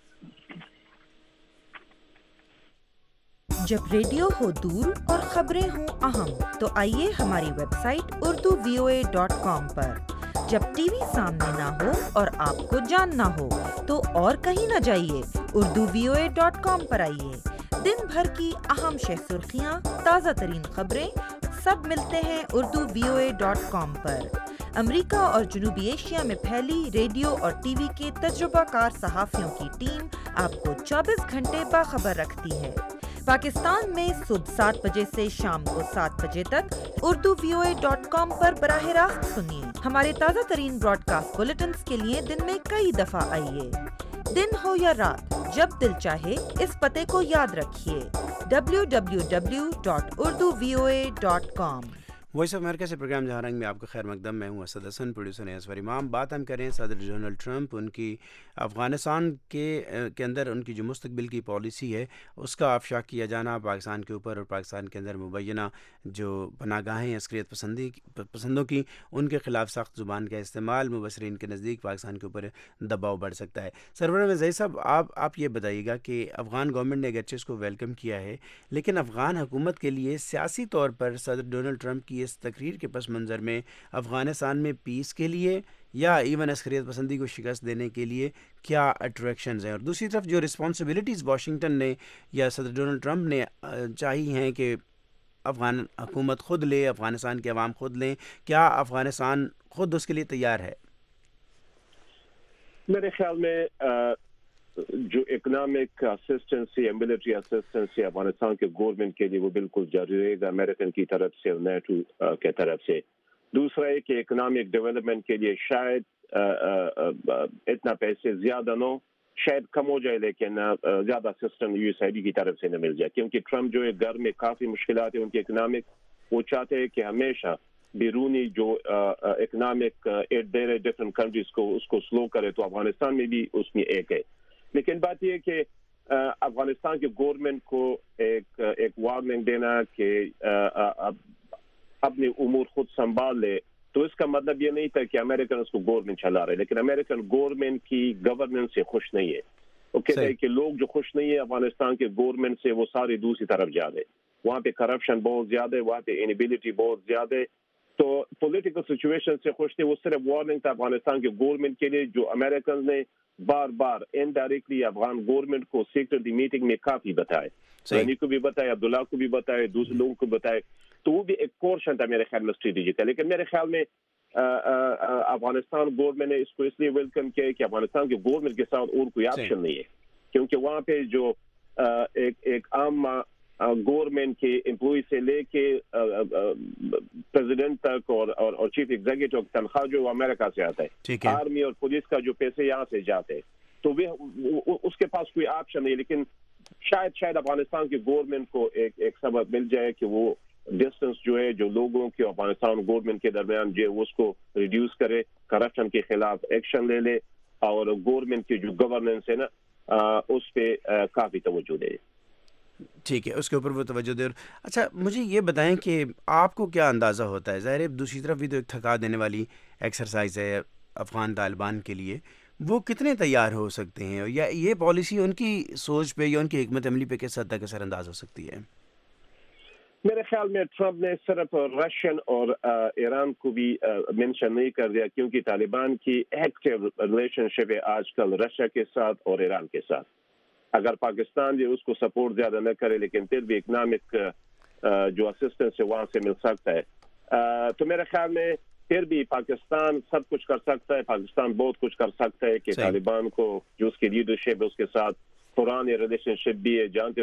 جب ریڈیو ہو دور اور خبریں ہوں اہم تو آئیے ہماری ویب سائٹ urduvoa.com پر. جب ٹی وی سامنے نہ ہو اور آپ کو جاننا ہو تو اور کہیں نہ جائیے، urduvoa.com پر آئیے. دن بھر کی اہم سرخیاں، تازہ ترین خبریں سب ملتے ہیں urduvoa.com پر. امریکہ اور جنوبی ایشیا میں پھیلی ریڈیو اور ٹی وی کے تجربہ کار صحافیوں کی ٹیم آپ کو 24 گھنٹے باخبر رکھتی ہے. پاکستان میں صبح 7 بجے سے شام کو 7 بجے تک urduvoa.com پر براہ راست سنیے. ہمارے تازہ ترین براڈ کاسٹ بلیٹنز کے لیے دن میں کئی دفعہ آئیے. دن ہو یا رات، جب دل چاہے اس پتے کو یاد رکھیے، www.urduvoa.com. وائس آف امریکہ سے پروگرام جہاں رنگ میں آپ کا خیر مقدم. میں ہوں اسد حسن، پروڈیوسر ہیں اسور امام. بات ہم کریں صدر ڈونلڈ ٹرمپ، ان کی افغانستان کے اندر ان کی جو مستقبل کی پالیسی ہے اس کا افشا کیا جانا پاکستان کے اوپر، اور پاکستان کے اندر مبینہ جو پناہ گاہیں عسکریت پسندوں کی ان کے خلاف سخت زبان کا استعمال، مبصرین کے نزدیک پاکستان کے اوپر دباؤ بڑھ سکتا ہے. سرور احمد زئی صاحب، آپ یہ بتائیے گا کہ افغان گورنمنٹ نے اگرچہ اس کو ویلکم کیا ہے، لیکن افغان حکومت کے لیے سیاسی طور پر صدر ڈونلڈ ٹرمپ کی اس تقریر کے پس منظر میں افغانستان میں پیس کے لیے یا ایون عسکریت پسندی کو شکست دینے کے لیے کیا اٹریکشنز ہیں؟ اور دوسری طرف جو رسپانسبلٹیز واشنگٹن نے یا صدر ڈونلڈ ٹرمپ نے چاہی ہیں کہ افغان حکومت خود لے، افغانستان کے عوام خود لیں، کیا افغانستان خود اس کے لیے تیار ہے؟ میرے خیال میں جو economic assistance, military assistance Afghanistan کے گورنمنٹ کے لیے وہ بالکل جاری رہے گا امریکن کی طرف سے اور نیٹو کی طرف سے. دوسرا ہے کہ اکنامک ڈیولپمنٹ کے لیے شاید اتنا پیسے زیادہ نہ، شاید کم ہو جائے، لیکن زیادہ assistance U S I D کی طرف سے نہ مل جائے، کیونکہ ٹرمپ جو ہے گھر میں کافی مشکلات ہیں ان کی اکنامک. وہ چاہتے ہیں کہ ہمیشہ بیرونی جو اکنامک ایڈ دے رہے ڈفرینٹ کنٹریز کو اس کو سلو کرے، تو افغانستان میں بھی اس میں ایک ہے. لیکن بات یہ ہے کہ افغانستان کے گورنمنٹ کو ایک وارننگ دینا کہ اپنے امور خود سنبھال لے، تو اس کا مطلب یہ نہیں تھا کہ امریکن اس کو گورنمنٹ چلا رہے، لیکن امریکن گورنمنٹ کی گورننس سے خوش نہیں ہے. وہ کہتے ہیں کہ لوگ جو خوش نہیں ہے افغانستان کے گورنمنٹ سے وہ سارے دوسری طرف جا رہے، وہاں پہ کرپشن بہت زیادہ ہے، وہاں پہ انیبلٹی بہت زیادہ ہے. تو پولیٹیکل سچویشن سے خوش تھے. وہ صرف وارننگ تھا افغانستان کے گورنمنٹ کے لیے، جو امریکن نے بار بار انڈائریکٹلی افغان گورنمنٹ کو سیکرٹلی میٹنگ میں کافی بتائے، رنی کو بھی بتائے، عبداللہ کو بھی بتائے، دوسرے لوگوں کو بتائے. تو وہ بھی ایک پورشن تھا میرے خیال میں اسٹریٹجی کا. لیکن میرے خیال میں افغانستان گورنمنٹ نے اس کو اس لیے ویلکم کیا کہ افغانستان کے گورنمنٹ کے ساتھ اور کوئی آپشن نہیں ہے، کیونکہ وہاں پہ جو ایک عام گورنمنٹ کے امپلائی سے لے کے پریزیڈنٹ تک اور چیف ایگزیکٹو کی تنخواہ جو امریکہ سے آتا ہے، آرمی اور پولیس کا جو پیسے یہاں سے جاتے ہیں، تو اس کے پاس کوئی آپشن نہیں. لیکن شاید افغانستان کی گورنمنٹ کو ایک سبب مل جائے کہ وہ ڈسٹنس جو ہے جو لوگوں کے افغانستان گورنمنٹ کے درمیان جو ہے اس کو ریڈیوس کرے، کرپشن کے خلاف ایکشن لے لے، اور گورنمنٹ کی جو گورننس ہے نا اس پہ کافی توجہ دے. ٹھیک ہے، اس کے اوپر وہ توجہ دے. اچھا مجھے یہ بتائیں کہ آپ کو کیا اندازہ ہوتا ہے، ظاہر ہے دوسری طرف بھی تو ایک تھکا دینے والی ایکسرسائز ہے افغان طالبان کے لیے، وہ کتنے تیار ہو سکتے ہیں، یا یہ پالیسی ان کی سوچ پہ یا ان کی حکمت عملی پہ کس حد تک اثر انداز ہو سکتی ہے؟ میرے خیال میں ٹرمپ نے صرف رشین اور ایران کو بھی مینشن نہیں کر دیا، کیونکہ طالبان کی ایکٹیو ریلیشن شپ ہے آج کل رشیا کے ساتھ اور ایران کے ساتھ. اگر پاکستان جو اس کو سپورٹ زیادہ نہ کرے لیکن پھر بھی اکنامک جو اسسٹنس ہے وہاں سے مل سکتا ہے، تو میرے خیال میں پھر بھی پاکستان سب کچھ کر سکتا ہے. پاکستان بہت کچھ کر سکتا ہے کہ طالبان کو جو اس کی لیڈرشپ ہے اس کے ساتھ پرانی ریلیشن شپ بھی ہے، جانتے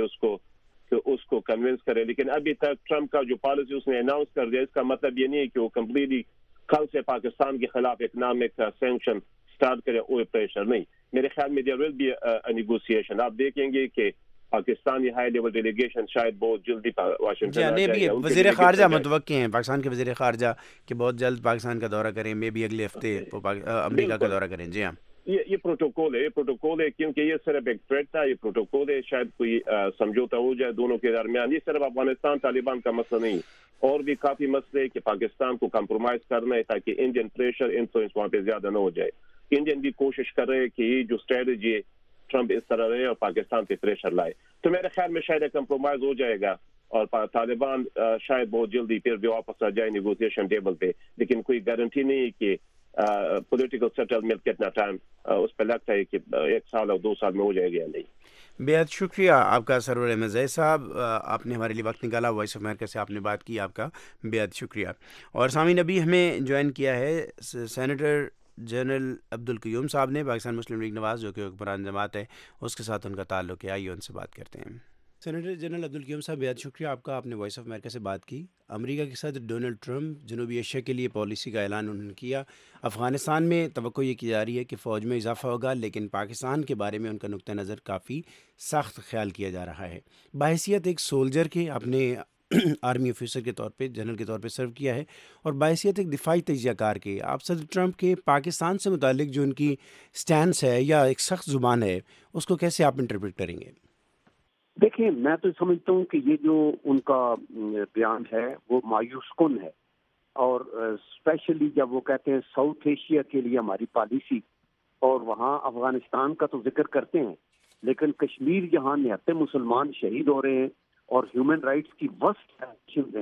اس کو کنونس کرے. لیکن ابھی تک ٹرمپ کا جو پالیسی اس نے اناؤنس کر دیا، اس کا مطلب یہ نہیں ہے کہ وہ کمپلیٹلی کل سے پاکستان کے خلاف اکنامک سینکشن اسٹارٹ کرے، اوئل پریشر نہیں. میرے خیال میں دیر ول بی نیگوسیشن. آپ دیکھیں گے کہ پاکستانی ہائی لیول ڈیلیگیشن شاید بہت جلدی واشنگٹن میں بھی وزیر خارجہ متوقع ہیں، پاکستان کے وزیر خارجہ کہ بہت جلد پاکستان کا دورہ کریں، میں بھی اگلے ہفتے امریکہ کا دورہ کریں. جی ہاں، یہ پروٹوکول ہے کیونکہ یہ صرف ایک تھریٹ تھا، یہ پروٹوکول ہے، شاید کوئی سمجھوتا ہو جائے دونوں کے درمیان. یہ صرف افغانستان طالبان کا مسئلہ نہیں، اور بھی کافی مسئلے کہ پاکستان کو کمپرومائز کرنا ہے تاکہ انڈین پریشر انفلوئنس وہاں پہ زیادہ نہ ہو جائے. انڈین بھی کوشش کر رہے ہیں کہ یہ جو اسٹریٹجی ہے ٹرمپ اس طرح رہے اور پاکستان پہ پریشر لائے. تو میرے خیال میں شاید کمپرومائز ہو جائے گا اور طالبان شاید بہت جلدی پھر بھی واپس آ جائے نیگوسیشن ٹیبل پہ. لیکن کوئی گارنٹی نہیں ہے کہ پولیٹیکل سیٹلمنٹ کتنا ٹائم اس پہ لگتا ہے کہ 1 سال اور 2 سال میں ہو جائے گا یا نہیں. بہت شکریہ آپ کا سرور احمد زید صاحب، آپ نے ہمارے لیے وقت نکالا، وائس آف امریکہ سے آپ نے بات کی، آپ کا بہت شکریہ. اور سامعین ابھی ہمیں جوائن کیا ہے سینیٹر جنرل عبدالقیوم صاحب نے، پاکستان مسلم لیگ نواز جو کہ حکمران جماعت ہے، اس کے ساتھ ان کا تعلق ہے. آئیے ان سے بات کرتے ہیں. سینیٹر جنرل عبدالقیوم صاحب بہت شکریہ آپ کا، آپ نے وائس آف امریکہ سے بات کی. امریکہ کے صدر ڈونلڈ ٹرمپ جنوبی ایشیا کے لیے پالیسی کا اعلان انہوں نے کیا. افغانستان میں توقع یہ کی جا رہی ہے کہ فوج میں اضافہ ہوگا، لیکن پاکستان کے بارے میں ان کا نقطہ نظر کافی سخت خیال کیا جا رہا ہے. بحیثیت ایک سولجر کے اپنے آرمی آفیسر کے طور پہ، جنرل کے طور پہ سرو کیا ہے، اور بحیثیت ایک دفاعی تجزیہ کار کے آپ صدر ٹرمپ کے پاکستان سے متعلق جو ان کی سٹینس ہے یا ایک سخت زبان ہے، اس کو کیسے آپ انٹرپریٹ کریں گے؟ دیکھیں، میں تو سمجھتا ہوں کہ یہ جو ان کا بیان ہے وہ مایوس کن ہے، اور اسپیشلی جب وہ کہتے ہیں ساؤتھ ایشیا کے لیے ہماری پالیسی، اور وہاں افغانستان کا تو ذکر کرتے ہیں، لیکن کشمیر جہاں نہتے مسلمان شہید ہو رہے ہیں اور ہیومن رائٹس کی ورسٹ کنڈیشنز ہیں،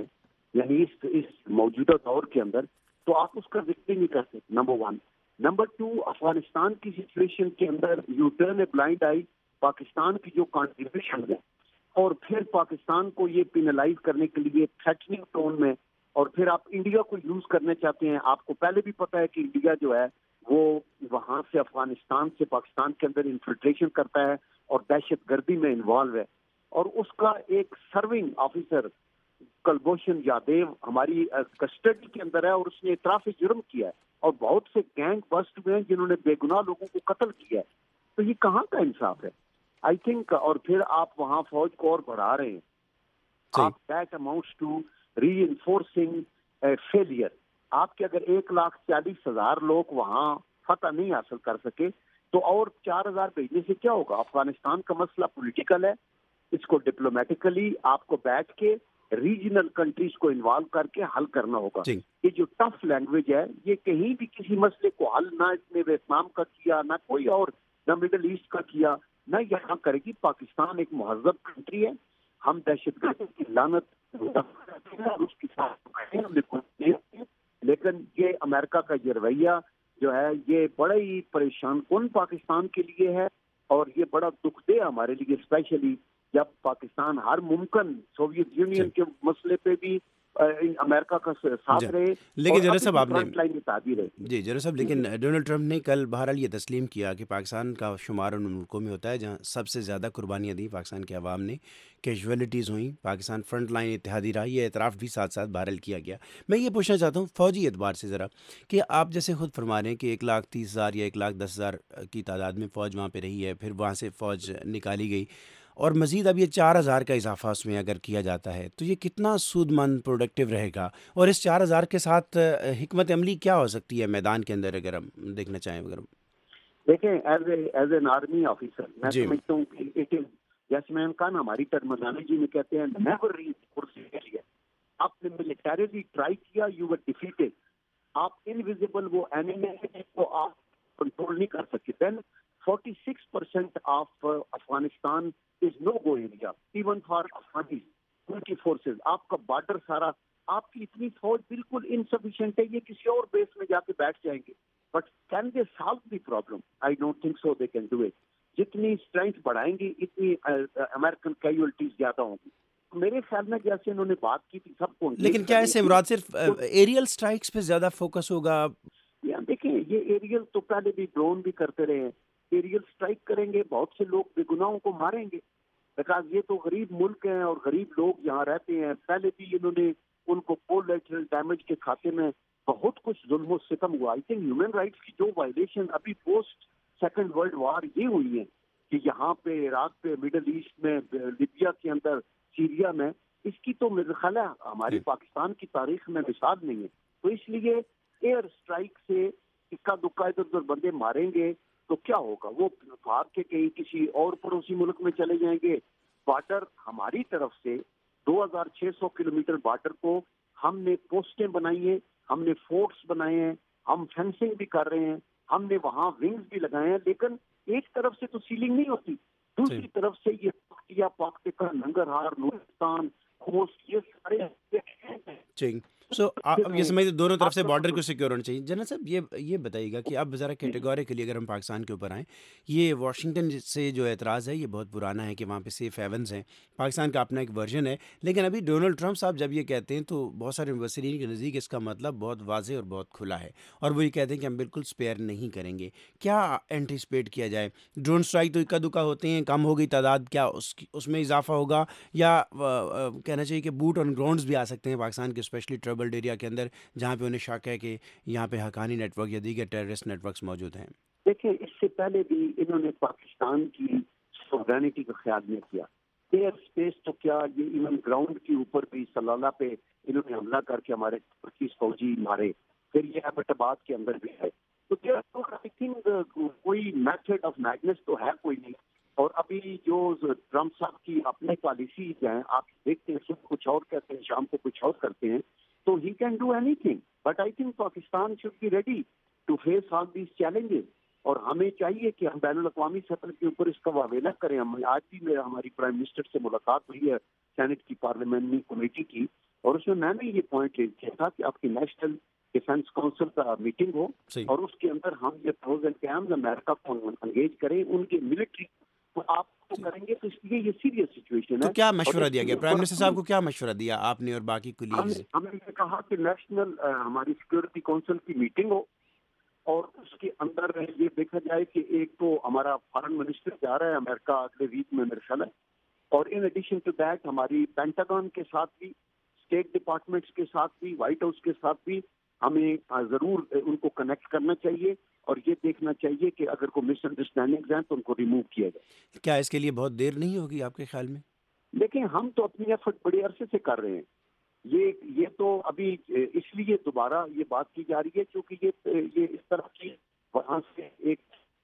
یعنی اس موجودہ دور کے اندر، تو آپ اس کا ذکر نہیں کر سکتے، نمبر 1۔ نمبر 2، افغانستان کی سچویشن کے اندر U turn a blind eye, Pakistan کی جو کانٹریبیوشن ہے، اور پھر پاکستان کو یہ پینلائز کرنے کے لیے تھریٹننگ ٹون میں، اور پھر آپ انڈیا کو یوز کرنا چاہتے ہیں۔ آپ کو پہلے بھی پتا ہے کہ انڈیا جو ہے وہ وہاں سے افغانستان سے پاکستان کے اندر انفلٹریشن کرتا ہے اور دہشت گردی میں انوالو ہے، اور اس کا ایک سرونگ آفیسر کلبھوشن یادیو ہماری کسٹڈی کے اندر ہے، اور اس نے اعتراف جرم کیا ہے، اور بہت سے گینگ بسٹ ہوئے ہیں جنہوں نے بے گناہ لوگوں کو قتل کیا ہے۔ تو یہ کہاں کا انصاف ہے؟ آئی تھنک، اور پھر آپ وہاں فوج کو اور بڑھا رہے ہیں، آپ that amounts to reinforcing failure. آپ کے اگر 1,40,000 لوگ وہاں فتح نہیں حاصل کر سکے تو اور 4,000 بھیجنے سے کیا ہوگا؟ افغانستان کا مسئلہ پولیٹیکل ہے، اس کو ڈپلومیٹیکلی آپ کو بیٹھ کے ریجنل کنٹریز کو انوالو کر کے حل کرنا ہوگا۔ یہ جو ٹف لینگویج ہے، یہ کہیں بھی کسی مسئلے کو حل نہ اس نے ویتنام کا کیا، نہ کوئی اور، نہ مڈل ایسٹ کا کیا، نہ یہاں کرے گی۔ پاکستان ایک مہذب کنٹری ہے، ہم دہشت گردی کی لعنت اس کے ساتھ، لیکن یہ امریکہ کا یہ رویہ جو ہے یہ بڑا ہی پریشان کن پاکستان کے لیے ہے، اور یہ بڑا دکھ دہ ہمارے لیے، اسپیشلی جب پاکستان ہر ممکن سوویت یونین کے مسئلے پہ بھی امریکہ کا ساتھ رہے، لیکن جنرل صاحب آپ نے جی جنرل صاحب، لیکن ڈونلڈ ٹرمپ نے کل بہرحال یہ تسلیم کیا کہ پاکستان کا شمار ان ملکوں میں ہوتا ہے جہاں سب سے زیادہ قربانیاں دی پاکستان کے عوام نے، کیجویلٹیز ہوئیں، پاکستان فرنٹ لائن اتحادی رہا، یہ اعتراف بھی ساتھ ساتھ بہرحال کیا گیا۔ میں یہ پوچھنا چاہتا ہوں فوجی اعتبار سے ذرا، کہ آپ جیسے خود فرما رہے ہیں کہ 1,30,000 یا 1,10,000 کی تعداد میں فوج وہاں پہ رہی ہے، پھر وہاں سے فوج نکالی گئی، اور مزید اب یہ 4,000 کا اضافہ اس میں اگر کیا جاتا ہے تو یہ کتنا سود مند پروڈکٹیو رہے گا، اور اس 4,000 کے ساتھ حکمت عملی کیا ہو سکتی ہے میدان کے اندر اگر ہم دیکھنا چاہیں؟ اگر دیکھیں ایز این آرمی آفیسر میں سمجھتا ہوں کہ اٹ از، جیسے میں نے کہا نا، ہماری ٹرمینالوجی میں کہتے ہیں نیور ری فورس۔ آپ نے ملیٹریلی ٹرائی کیا، یو ور ڈیفیٹڈ۔ آپ انویزیبل وہ اینیمی کو آپ کنٹرول نہیں کر سکتے۔ Then 46% of Afghanistan is no go area even for Afghanis multi forces. آپ کا بارڈر سارا، آپ کی اتنی فوج بالکل انسفیشینٹ ہے، یہ کسی اور بیس میں جا کے بیٹھ جائیں گے۔ But can they solve the problem? I don't think so they can do it. جتنی اسٹرینتھ بڑھائیں گے اتنی امریکن کیجویلٹیز زیادہ ہوں گی۔ میرے خیال میں جیسے انہوں نے بات کی تھی سب کو، لیکن کیا ایسے مراد صرف ایریل سٹرائکس پہ زیادہ فوکس ہوگا؟ دیکھیں یہ ایریل تو پہلے بھی ڈرون بھی کرتے رہے ہیں، ایریل سٹرائک کریں گے، بہت سے لوگ بے گناہوں کو ماریں گے، بیکاز یہ تو غریب ملک ہیں اور غریب لوگ یہاں رہتے ہیں۔ پہلے بھی انہوں نے ان کو کولیٹرل ڈیمیج کے کھاتے میں بہت کچھ ظلم و ستم ہوا۔ آئی تھنک ہیومن رائٹس کی جو وائلیشن ابھی پوسٹ سیکنڈ ورلڈ وار یہ ہوئی ہے کہ یہاں پہ عراق پہ، مڈل ایسٹ میں، لیبیا کے اندر، سیریا میں، اس کی تو میرا خیال ہے ہماری پاکستان کی تاریخ میں مثال نہیں ہے۔ تو اس لیے ایئر اسٹرائک سے اکا دکا ادھر ادھر بندے ماریں گے تو کیا ہوگا؟ وہ بھاگ کے کہیں کسی اور پڑوسی ملک میں چلے جائیں گے۔ بارڈر ہماری طرف سے 2,600 کلومیٹر بارڈر کو ہم نے پوسٹیں بنائی ہیں، ہم نے فورٹس بنائے ہیں، ہم فینسنگ بھی کر رہے ہیں، ہم نے وہاں ونگز بھی لگائے ہیں، لیکن ایک طرف سے تو سیلنگ نہیں ہوتی، دوسری طرف سے یہ پختیا، پاکتکا، ننگرہار، نورستان، خوست، یہ سارے سو آپ یہ سمجھتے دونوں طرف سے بارڈر کو سیکیور ہونا چاہیے۔ جنرل صاحب یہ بتائیے گا کہ اب ذرا کیٹیگوریکلی اگر ہم پاکستان کے اوپر آئیں، یہ واشنگٹن سے جو اعتراض ہے یہ بہت پرانا ہے کہ وہاں پہ سیف ہیونز ہیں، پاکستان کا اپنا ایک ورژن ہے، لیکن ابھی ڈونلڈ ٹرمپ صاحب جب یہ کہتے ہیں تو بہت سارے مبصرین کے نزدیک اس کا مطلب بہت واضح اور بہت کھلا ہے، اور وہ یہ کہتے ہیں کہ ہم بالکل اسپیئر نہیں کریں گے۔ کیا اینٹیسپیٹ کیا جائے؟ ڈرون اسٹرائک تو اکا دکا ہوتے ہیں، کم ہو گئی تعداد، کیا اس میں اضافہ ہوگا، یا کہنا چاہیے کہ بوٹ آن گراؤنڈز بھی آ سکتے ہیں پاکستان کے اسپیشلی ٹربلڈ ایریا کے اندر جہاں پہ انہیں شک ہے کہ یہاں پہ حقانی نیٹ ورک یا دیگر ٹیررسٹ نیٹ ورکس موجود ہیں؟ دیکھیں اس سے پہلے بھی انہوں نے پاکستان کی سوورینٹی کا خیال نہیں کیا۔ ایئر اسپیس تو کیا، یہ ایون گراؤنڈ کے اوپر بھی سلالہ پہ انہوں نے حملہ کر کے ہمارے 25 فوجی مارے، پھر یہ ایبٹ آباد کے اندر بھی ہے۔ تو کیا کوئی میتھڈ آف میڈنس تو ہے کوئی نہیں۔ اور ابھی جو ٹرمپ صاحب کی اپنے پالیسیز ہیں، آپ دیکھتے ہیں صبح کچھ اور کہتے ہیں، شام کو کچھ اور کرتے ہیں، تو he can do anything. But I think Pakistan should be ready to face all these challenges. اور ہمیں چاہیے کہ ہم بین الاقوامی سطح کے اوپر اس کا واویلا کریں۔ آج بھی ہماری پرائم منسٹر سے ملاقات ہوئی ہے سینٹ کی پارلیمنٹری کمیٹی کی، اور اس میں نے یہ پوائنٹ کیا تھا کہ آپ کی نیشنل ڈیفینس کونسل کا میٹنگ ہو اور اس کے اندر ہم یہ پروز اینڈ کونز امریکہ کو انگیج کریں ان کے ملٹری کو آپ کو کریں گے. تو اس لیے یہ سیریس سچویشن ہے. تو کیا مشورہ دیا گیا پرائم منسٹر صاحب کو؟ کیا مشورہ دیا آپ نے اور باقی کولیگز؟ ہم نے یہ کہا کہ نیشنل ہماری سیکورٹی کونسل کی میٹنگ ہو اور اس کے اندر یہ دیکھا جائے کہ ایک تو ہمارا فارن منسٹر جا رہا ہے امریکہ اگلے ویک میں میرے خیال ہے, اور ان ایڈیشن ٹو دیٹ ہماری پینٹاگون کے ساتھ بھی, اسٹیٹ ڈپارٹمنٹس کے ساتھ بھی, وائٹ ہاؤس کے ساتھ بھی ہمیں ضرور ان کو کنیکٹ کرنا چاہیے اور یہ دیکھنا چاہیے کہ اگر کوئی مس انڈرسٹینڈنگز ہیں تو ان کو ریموو کیا جائے. کیا اس کے لیے بہت دیر نہیں ہوگی آپ کے خیال میں؟ دیکھیں ہم تو اپنی ایفرٹ بڑے عرصے سے کر رہے ہیں. یہ تو ابھی اس لیے دوبارہ یہ بات کی جا رہی ہے کیونکہ یہ اس طرح کی وہاں سے ایک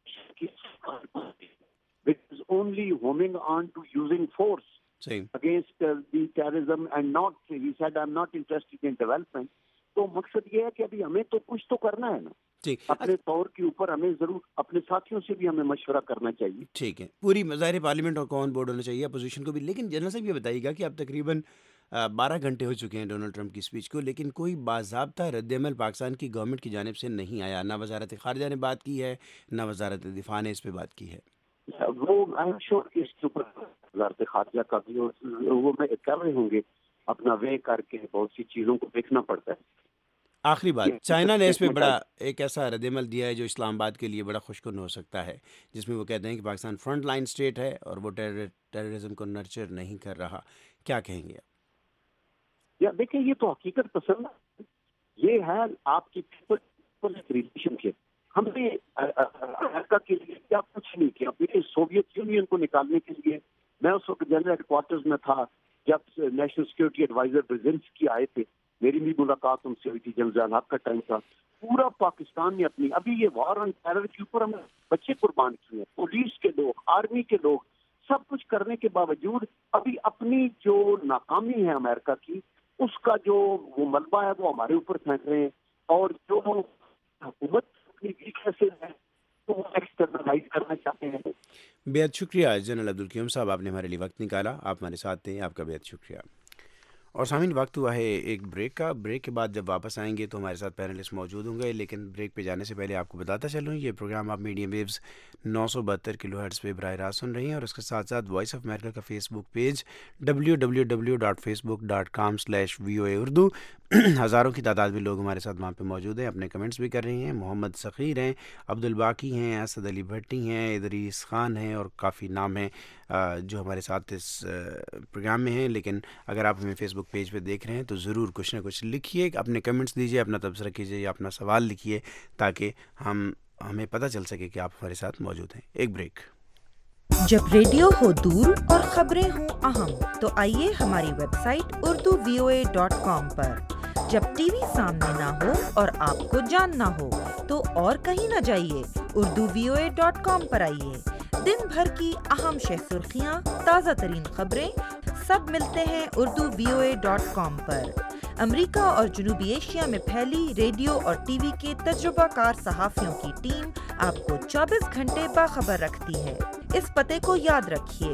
which is only homing on to using force against the terrorism and not, he said, I'm not interested in development. تو مقصد یہ ہے کہ ابھی ہمیں تو کچھ تو کرنا ہے نا, اپنے طور کے اوپر ہمیں ضرور اپنے ساتھیوں سے بھی ہمیں مشورہ کرنا چاہیے. ٹھیک ہے, پوری ظاہر پارلیمنٹ اور کون بورڈ ہونا چاہیے اپوزیشن کو بھی. لیکن جنرل صاحب یہ بتائیے گا کہ اب تقریباً 12 گھنٹے ہو چکے ہیں ڈونلڈ ٹرمپ کی اسپیچ کو, لیکن کوئی باضابطہ رد عمل پاکستان کی گورنمنٹ کی جانب سے نہیں آیا. نہ وزارت خارجہ نے بات کی ہے, نہ وزارت دفاع نے اس پہ بات کی ہے. وہ آئی ایم شیور کہ اس کے اوپر وزارت خارجہ کا بھی وہ میں کر رہے ہوں گے اپنا وے کر کے, بہت سی چیزوں کو دیکھنا پڑتا ہے. آخری بات, چائنا نے اس پہ بڑا ایک ایسا رد عمل دیا ہے جو اسلام آباد کے لیے بڑا خوشکن ہو سکتا ہے, جس میں وہ کہتے ہیں کہ پاکستان فرنٹ لائن اسٹیٹ ہے اور وہ ٹیررزم کو نرچر نہیں کر رہا. کیا کہیں گے آپ؟ یا دیکھیں یہ تو حقیقت پسند ہے, یہ ہے آپ کی ریلیشن شپ. ہم نے امریکہ کے لیے کیا کچھ نہیں کیا. سوویت یونین کو نکالنے کے لیے میں اس وقت جنرل ہیڈ کوارٹرز میں تھا جب نیشنل سیکورٹی ایڈوائزر برزنسکی آئے تھے, میری بھی ملاقات ان سے ہوئی تھی, جنرل حق کا ٹائم تھا. پورا پاکستان نے اپنی ابھی یہ وار آن ٹیرر کے اوپر ہم بچے قربان کیے ہیں, پولیس کے لوگ, آرمی کے لوگ, سب کچھ کرنے کے باوجود ابھی اپنی جو ناکامی ہے امریکہ کی, اس کا جو وہ ملبہ ہے وہ ہمارے اوپر پھینک رہے ہیں, اور جو حکومت اپنی ویکنیسز ہے تو وہ ایکسٹرنلائز کرنا چاہتے ہیں. بہت شکریہ جنرل عبدالقیوم صاحب, آپ نے ہمارے لیے وقت نکالا, آپ ہمارے ساتھ تھے, آپ کا بہت شکریہ. اور سامعین وقت ہوا ہے ایک بریک کا. بریک کے بعد جب واپس آئیں گے تو ہمارے ساتھ پینلسٹ موجود ہوں گے, لیکن بریک پہ جانے سے پہلے آپ کو بتاتا چلوں یہ پروگرام آپ میڈیم ویوز 972 کلو ہرٹز پہ براہ راست سن رہی ہیں, اور اس کے ساتھ ساتھ وائس آف امریکہ کا فیس بک پیج www.facebook.com/VOA اردو. ہزاروں کی تعداد میں لوگ ہمارے ساتھ وہاں پہ موجود ہیں, اپنے کمنٹس بھی کر رہے ہیں. محمد سخیر ہیں, عبد الباقی ہیں, اسد علی بھٹی ہیں, ادریس خان ہیں, اور کافی نام ہیں جو ہمارے ساتھ اس پروگرام میں ہیں. لیکن اگر آپ ہمیں فیس بک پیج پہ دیکھ رہے ہیں تو ضرور کچھ نہ کچھ لکھیے, اپنے کمنٹس دیجیے, اپنا تبصرہ کیجیے یا اپنا سوال لکھیے تاکہ ہمیں پتہ چل سکے کہ آپ ہمارے ساتھ موجود ہیں. ایک بریک. جب ریڈیو ہو دور اور خبریں ہوں اہم تو آئیے ہماری ویب سائٹ urduvoa.com پر. جب ٹی وی سامنے نہ ہو اور آپ کو جاننا ہو تو اور کہیں نہ جائیے, urduvoa.com پر آئیے. دن بھر کی اہم شہ سرخیاں, تازہ ترین خبریں سب ملتے ہیں urduvoa.com پر. امریکہ اور جنوبی ایشیا میں پھیلی ریڈیو اور ٹی وی کے تجربہ کار صحافیوں کی ٹیم آپ کو 24 گھنٹے باخبر رکھتی ہے. اس پتے کو یاد رکھیے,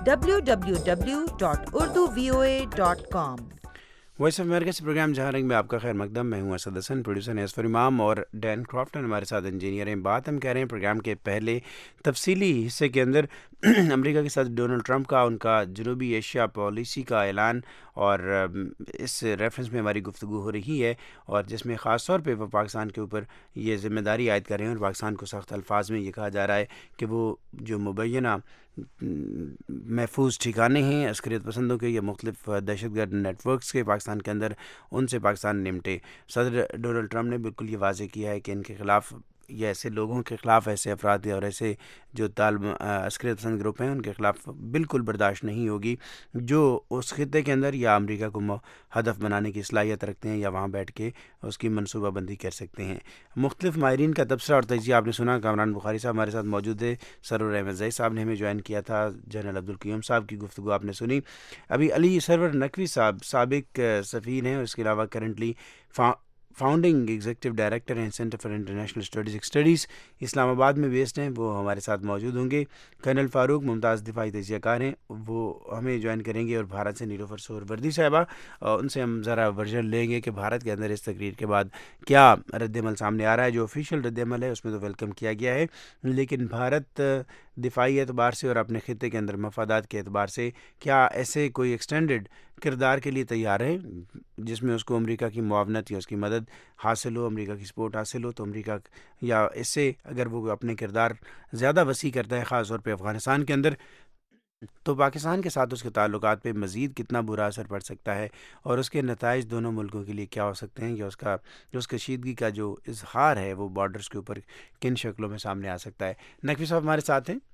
www.urduvoa.com. وائس آف امریکہ سے پروگرام جہاں رنگ میں آپ کا خیر مقدم. میں ہوں اسد حسن, پروڈیوسر اسفر امام اور ڈین کرافٹن ہمارے ساتھ انجینئر ہیں. بات ہم کہہ رہے ہیں پروگرام کے پہلے تفصیلی حصے کے اندر امریکہ کے ساتھ ڈونلڈ ٹرمپ کا ان کا جنوبی ایشیا پالیسی کا اعلان, اور اس ریفرنس میں ہماری گفتگو ہو رہی ہے, اور جس میں خاص طور پہ وہ پاکستان کے اوپر یہ ذمہ داری عائد کر رہے ہیں, اور پاکستان کو سخت الفاظ میں یہ کہا جا رہا ہے کہ وہ جو مبینہ محفوظ ٹھکانے ہیں عسکریت پسندوں کے یا مختلف دہشت گرد نیٹ ورکس کے پاکستان کے اندر, ان سے پاکستان نمٹے. صدر ڈونلڈ ٹرمپ نے بالکل یہ واضح کیا ہے کہ ان کے خلاف یا ایسے لوگوں کے خلاف, ایسے افراد اور ایسے جو عسکریت پسند گروپ ہیں ان کے خلاف بالکل برداشت نہیں ہوگی جو اس خطے کے اندر یا امریکہ کو ہدف بنانے کی صلاحیت رکھتے ہیں یا وہاں بیٹھ کے اس کی منصوبہ بندی کر سکتے ہیں. مختلف ماہرین کا تبصرہ اور تجزیہ آپ نے سنا. کامران بخاری صاحب ہمارے ساتھ موجود ہے, سرور احمد زئی صاحب نے ہمیں جوائن کیا تھا, جنرل عبدالقیوم صاحب کی گفتگو آپ نے سنی. ابھی علی سرور نقوی صاحب سابق سفیر ہیں, اور اس کے علاوہ کرنٹلی فاؤنڈنگ ایگزیکٹو ڈائریکٹر ہیں centre for international studies Islamabad میں بیسڈ ہیں، وہ ہمارے ساتھ موجود ہوں گے۔ کرنل فاروق ممتاز دفاعی تجزیہ کار ہیں، وہ ہمیں جوائن کریں گے، اور بھارت سے نیلوفر سہور وردی صاحبہ، ان سے ہم ذرا ورژن لیں گے کہ بھارت کے اندر اس تقریر کے بعد کیا رد عمل سامنے آ رہا ہے۔ جو آفیشیل رد عمل ہے اس میں تو ویلکم کیا گیا ہے، لیکن بھارت دفاعی اعتبار سے اور اپنے خطے کے اندر مفادات کے اعتبار سے کیا ایسے کوئی ایکسٹینڈڈ کردار کے لیے تیار ہے جس میں اس کو امریکہ کی معاونت یا اس کی مدد حاصل ہو، امریکہ کی سپورٹ حاصل ہو، تو امریکہ یا اس سے اگر وہ اپنے کردار زیادہ وسیع کرتا ہے خاص طور پہ افغانستان کے اندر، تو پاکستان کے ساتھ اس کے تعلقات پہ مزید کتنا برا اثر پڑ سکتا ہے، اور اس کے نتائج دونوں ملکوں کے لیے کیا ہو سکتے ہیں، یا اس کشیدگی کا جو اظہار ہے وہ بارڈرز کے اوپر کن شکلوں میں سامنے آ سکتا ہے۔ نقوی صاحب ہمارے ساتھ ہیں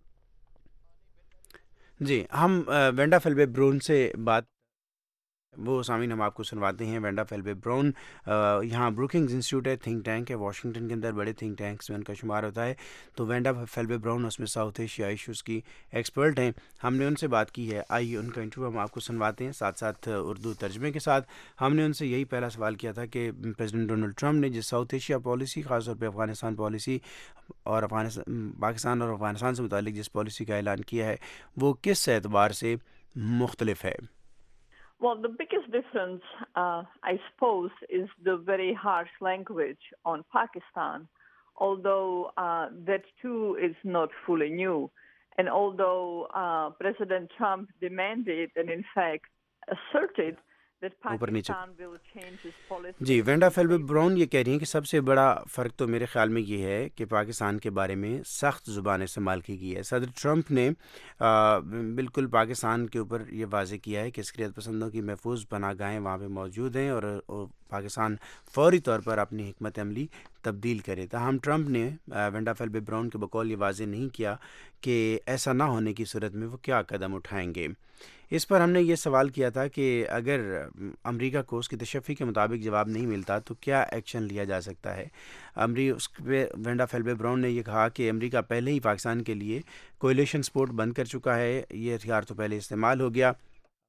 جی۔ ہم وینڈا فیلبے برون سے بات، وہ سامعین ہم آپ کو سنواتے ہیں۔ وینڈا فیلبے برون یہاں بروکنگز انسٹیٹیوٹ ہے، تھنک ٹینک ہے واشنگٹن کے اندر، بڑے تھنک ٹینکس میں ان کا شمار ہوتا ہے۔ تو وینڈا فیلبے برون اس میں ساؤتھ ایشیا ایشوز کی ایکسپرٹ ہیں، ہم نے ان سے بات کی ہے۔ آئیے ان کا انٹرویو ہم آپ کو سنواتے ہیں، ساتھ ساتھ اردو ترجمے کے ساتھ۔ ہم نے ان سے یہی پہلا سوال کیا تھا کہ پریزیڈنٹ ڈونلڈ ٹرمپ نے جس ساؤتھ ایشیا پالیسی، خاص طور پہ افغانستان پالیسی اور پاکستان اور افغانستان سے متعلق جس پالیسی کا اعلان کیا ہے، وہ کس اعتبار سے مختلف ہے؟ Well, the biggest difference, I suppose, is the very harsh language on Pakistan, although that too is not fully new. And although President Trump demanded and in fact asserted that Pakistan will change its policy. جی، Vanda Felbab Brown یہ کہہ رہی ہیں کہ سب سے بڑا فرق تو میرے خیال میں یہ ہے کہ پاکستان کے بارے میں سخت زبان استعمال کی گئی ہے۔ صدر ٹرمپ نے بالکل پاکستان کے اوپر یہ واضح کیا ہے کہ عسکریت پسندوں کی محفوظ پناہ گاہیں وہاں پہ موجود ہیں، اور پاکستان فوری طور پر اپنی حکمت عملی تبدیل کرے۔ تاہم ٹرمپ نے وینڈا فیلبے براؤن کے بقول یہ واضح نہیں کیا کہ ایسا نہ ہونے کی صورت میں وہ کیا قدم اٹھائیں گے۔ اس پر ہم نے یہ سوال کیا تھا کہ اگر امریکہ کو اس کی تشفی کے مطابق جواب نہیں ملتا تو کیا ایکشن لیا جا سکتا ہے۔ اس پہ وینڈا فیلبے براؤن نے یہ کہا کہ امریکہ پہلے ہی پاکستان کے لیے کولیشن سپورٹ بند کر چکا ہے، یہ ہتھیار تو پہلے استعمال ہو گیا،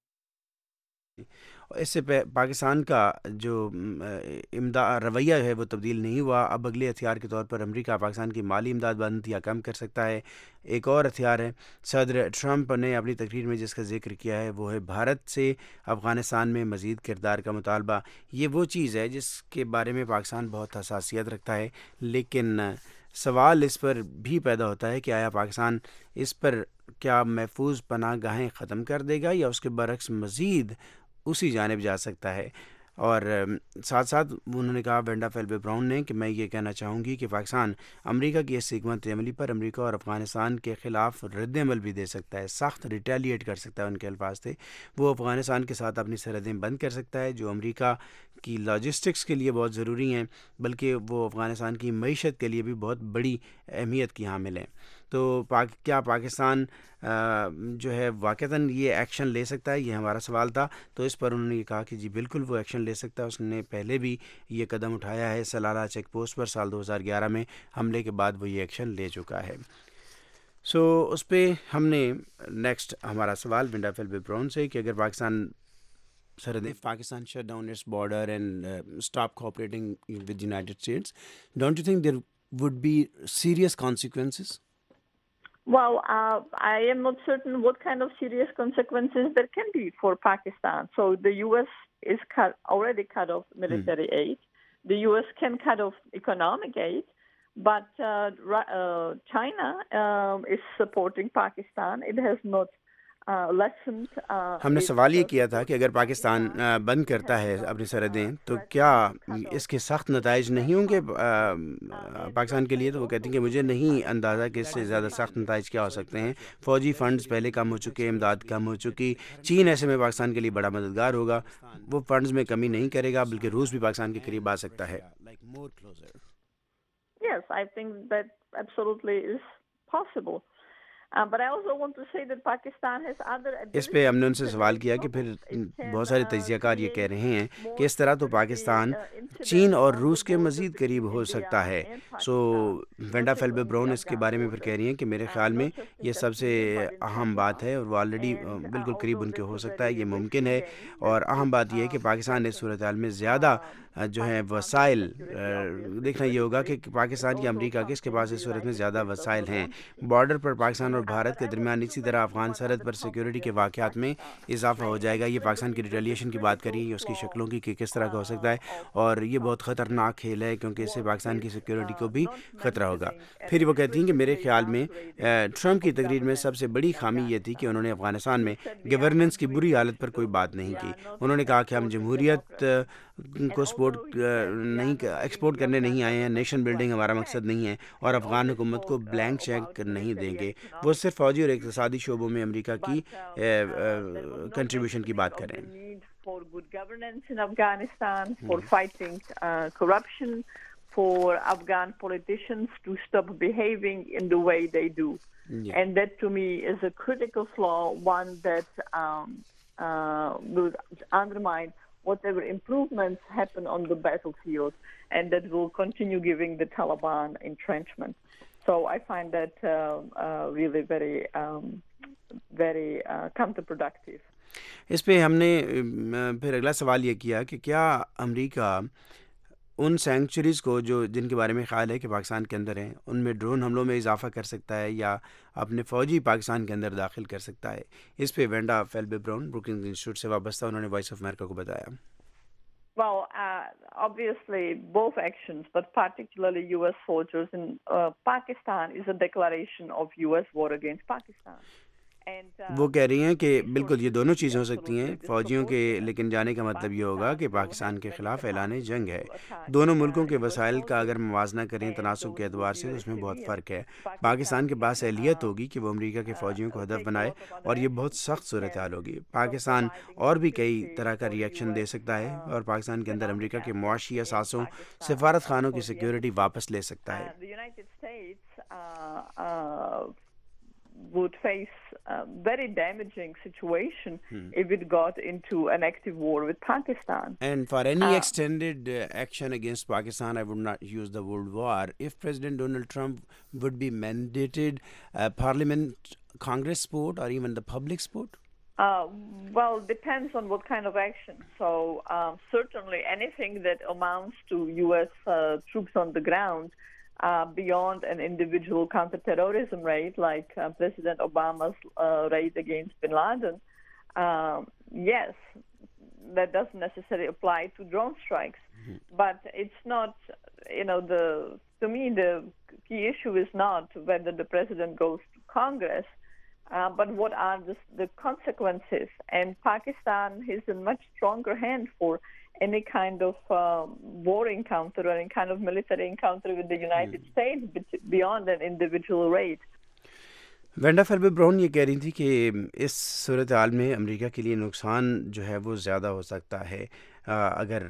اس سے پاکستان کا جو رویہ ہے وہ تبدیل نہیں ہوا۔ اب اگلے ہتھیار کے طور پر امریکہ پاکستان کی مالی امداد بند یا کم کر سکتا ہے۔ ایک اور ہتھیار ہے، صدر ٹرمپ نے اپنی تقریر میں جس کا ذکر کیا ہے وہ ہے بھارت سے افغانستان میں مزید کردار کا مطالبہ۔ یہ وہ چیز ہے جس کے بارے میں پاکستان بہت حساسیت رکھتا ہے، لیکن سوال اس پر بھی پیدا ہوتا ہے کہ آیا پاکستان اس پر کیا محفوظ پناہ گاہیں ختم کر دے گا یا اس کے برعکس مزید اسی جانب جا سکتا ہے۔ اور ساتھ ساتھ انہوں نے کہا وینڈا فیلبے براؤن نے کہ میں یہ کہنا چاہوں گی کہ پاکستان امریکہ کی اس حکمت عملی پر امریکہ اور افغانستان کے خلاف رد عمل بھی دے سکتا ہے، سخت ریٹیلیٹ کر سکتا ہے، ان کے الفاظ تھے۔ وہ افغانستان کے ساتھ اپنی سرحدیں بند کر سکتا ہے جو امریکہ کی لاجسٹکس کے لیے بہت ضروری ہیں، بلکہ وہ افغانستان کی معیشت کے لیے بھی بہت بڑی اہمیت کی حامل ہیں۔ تو کیا پاکستان جو ہے واقعتاً یہ ایکشن لے سکتا ہے، یہ ہمارا سوال تھا۔ تو اس پر انہوں نے یہ کہا کہ جی بالکل وہ ایکشن لے سکتا ہے، اس نے پہلے بھی یہ قدم اٹھایا ہے، سلالہ چیک پوسٹ پر سال 2011 میں حملے کے بعد وہ یہ ایکشن لے چکا ہے۔ اس پہ ہم نے نیکسٹ ہمارا سوال ونڈا فیلبے براؤن سے کہ اگر Pakistan shut down its border and stop cooperating with the United States, don't you think there would be serious consequences? Well, I am not certain what kind of serious consequences there can be for Pakistan. So the U.S. is already cut off military aid. The U.S. can cut off economic aid, but China is supporting Pakistan. It has not ہم نے سوال یہ کیا تھا کہ اگر پاکستان بند کرتا ہے اپنی سرحدیں تو کیا اس کے سخت نتائج نہیں ہوں گے پاکستان کے لیے؟ تو وہ کہتے ہیں کہ مجھے نہیں اندازہ کہ اس سے زیادہ سخت نتائج کیا ہو سکتے ہیں۔ فوجی فنڈز پہلے کم ہو چکے، امداد کم ہو چکی، چین ایسے میں پاکستان کے لیے بڑا مددگار ہوگا، وہ فنڈز میں کمی نہیں کرے گا، بلکہ روس بھی پاکستان کے قریب آ سکتا ہے۔ Yes, I think that absolutely is possible. But I also want to say that Pakistan has other اس پہ ہم نے ان سے سوال کیا کہ پھر بہت سارے تجزیہ کار یہ کہہ رہے ہیں کہ اس طرح تو پاکستان چین اور روس کے مزید قریب ہو سکتا ہے۔ ونڈا فیلبے براؤن اس کے بارے میں پھر کہہ رہی ہیں کہ میرے خیال میں یہ سب سے اہم بات ہے، اور وہ آلریڈی بالکل قریب ان کے ہو سکتا ہے، یہ ممکن ہے۔ اور اہم بات یہ ہے کہ پاکستان اس صورتحال میں زیادہ جو ہیں وسائل دیکھنا یہ ہوگا کہ پاکستان یا امریکہ کس کے پاس اس صورت میں زیادہ وسائل ہیں. بارڈر پر پاکستان اور بھارت کے درمیان اسی طرح افغان سرحد پر سیکیورٹی کے واقعات میں اضافہ ہو جائے گا. یہ پاکستان کی ریٹیلیشن کی بات کری, اس کی شکلوں کی کہ کس طرح کا ہو سکتا ہے, اور یہ بہت خطرناک کھیل ہے کیونکہ اس سے پاکستان کی سیکیورٹی کو بھی خطرہ ہوگا. پھر وہ کہتی ہیں کہ میرے خیال میں ٹرمپ کی تقریر میں سب سے بڑی خامی یہ تھی کہ انہوں نے افغانستان میں گورننس کی بری حالت پر کوئی بات نہیں کی. انہوں نے کہا کہ ہم جمہوریت کو ایکسپورٹ کرنے نہیں آئے ہیں, نیشن بلڈنگ ہمارا مقصد نہیں ہے, اور افغان حکومت کو بلینک چیک نہیں دیں گے. وہ صرف فوجی اور اقتصادی شعبوں میں امریکہ کی کنٹریبیوشن کی بات کریں. For good governance in Afghanistan, for fighting corruption, for Afghan politicians to stop behaving in the way they do. Yeah. And that to me is a critical flaw, one that will undermine whatever improvements happen on the battlefield, and that will continue giving the Taliban entrenchment. So I find that really very counterproductive. اس پہ ہم نے پھر اگلا سوال یہ کیا کہ کیا امریکہ ان سینکچریز کو جن کے بارے میں خیال ہے کہ پاکستان کے اندر ہیں, ان میں ڈرون حملوں میں اضافہ کر سکتا ہے یا اپنے فوجی پاکستان کے اندر داخل کر سکتا ہے. اس پہ وینڈا فیلبے براؤن بروکنگز انسٹیٹیوٹ سے وابستہ, انہوں نے وائس آف امریکہ کو بتایا. Well, obviously both actions, but particularly U.S. soldiers in Pakistan is a declaration of U.S. war against Pakistan. وہ کہہ رہی ہیں کہ بالکل یہ دونوں چیزیں ہو سکتی ہیں فوجیوں کے, لیکن جانے کا مطلب یہ ہوگا کہ پاکستان کے خلاف اعلان جنگ ہے. دونوں ملکوں کے وسائل کا اگر موازنہ کریں تناسب کے اعتبار سے تو اس میں بہت فرق ہے. پاکستان کے پاس اہلیت ہوگی کہ وہ امریکہ کے فوجیوں کو ہدف بنائے, اور یہ بہت سخت صورتحال ہوگی. پاکستان اور بھی کئی طرح کا ری ایکشن دے سکتا ہے, اور پاکستان کے اندر امریکہ کے معاشی اثاثوں, سفارت خانوں کی سیکیورٹی واپس لے سکتا ہے. Would face a very damaging situation if it got into an active war with Pakistan. And for any extended action against Pakistan, I would not use the word war. If President Donald Trump would be mandated Parliament, Congress support, or even the public support? Well, depends on what kind of action. So certainly anything that amounts to U.S. Troops on the ground, beyond an individual counterterrorism raid like President Obama's raid against bin Laden, yes, that doesn't necessarily apply to drone strikes. But it's not, to me the key issue is not whether the president goes to Congress, but what are the consequences. And Pakistan is in much stronger hand for any kind of war encounter or any kind of military encounter with the United States beyond an individual raid. Vanda Felbab Brown یہ کہہ رہی تھی کہ اس صورتحال میں امریکہ کے لیے نقصان جو ہے وہ زیادہ ہو سکتا ہے اگر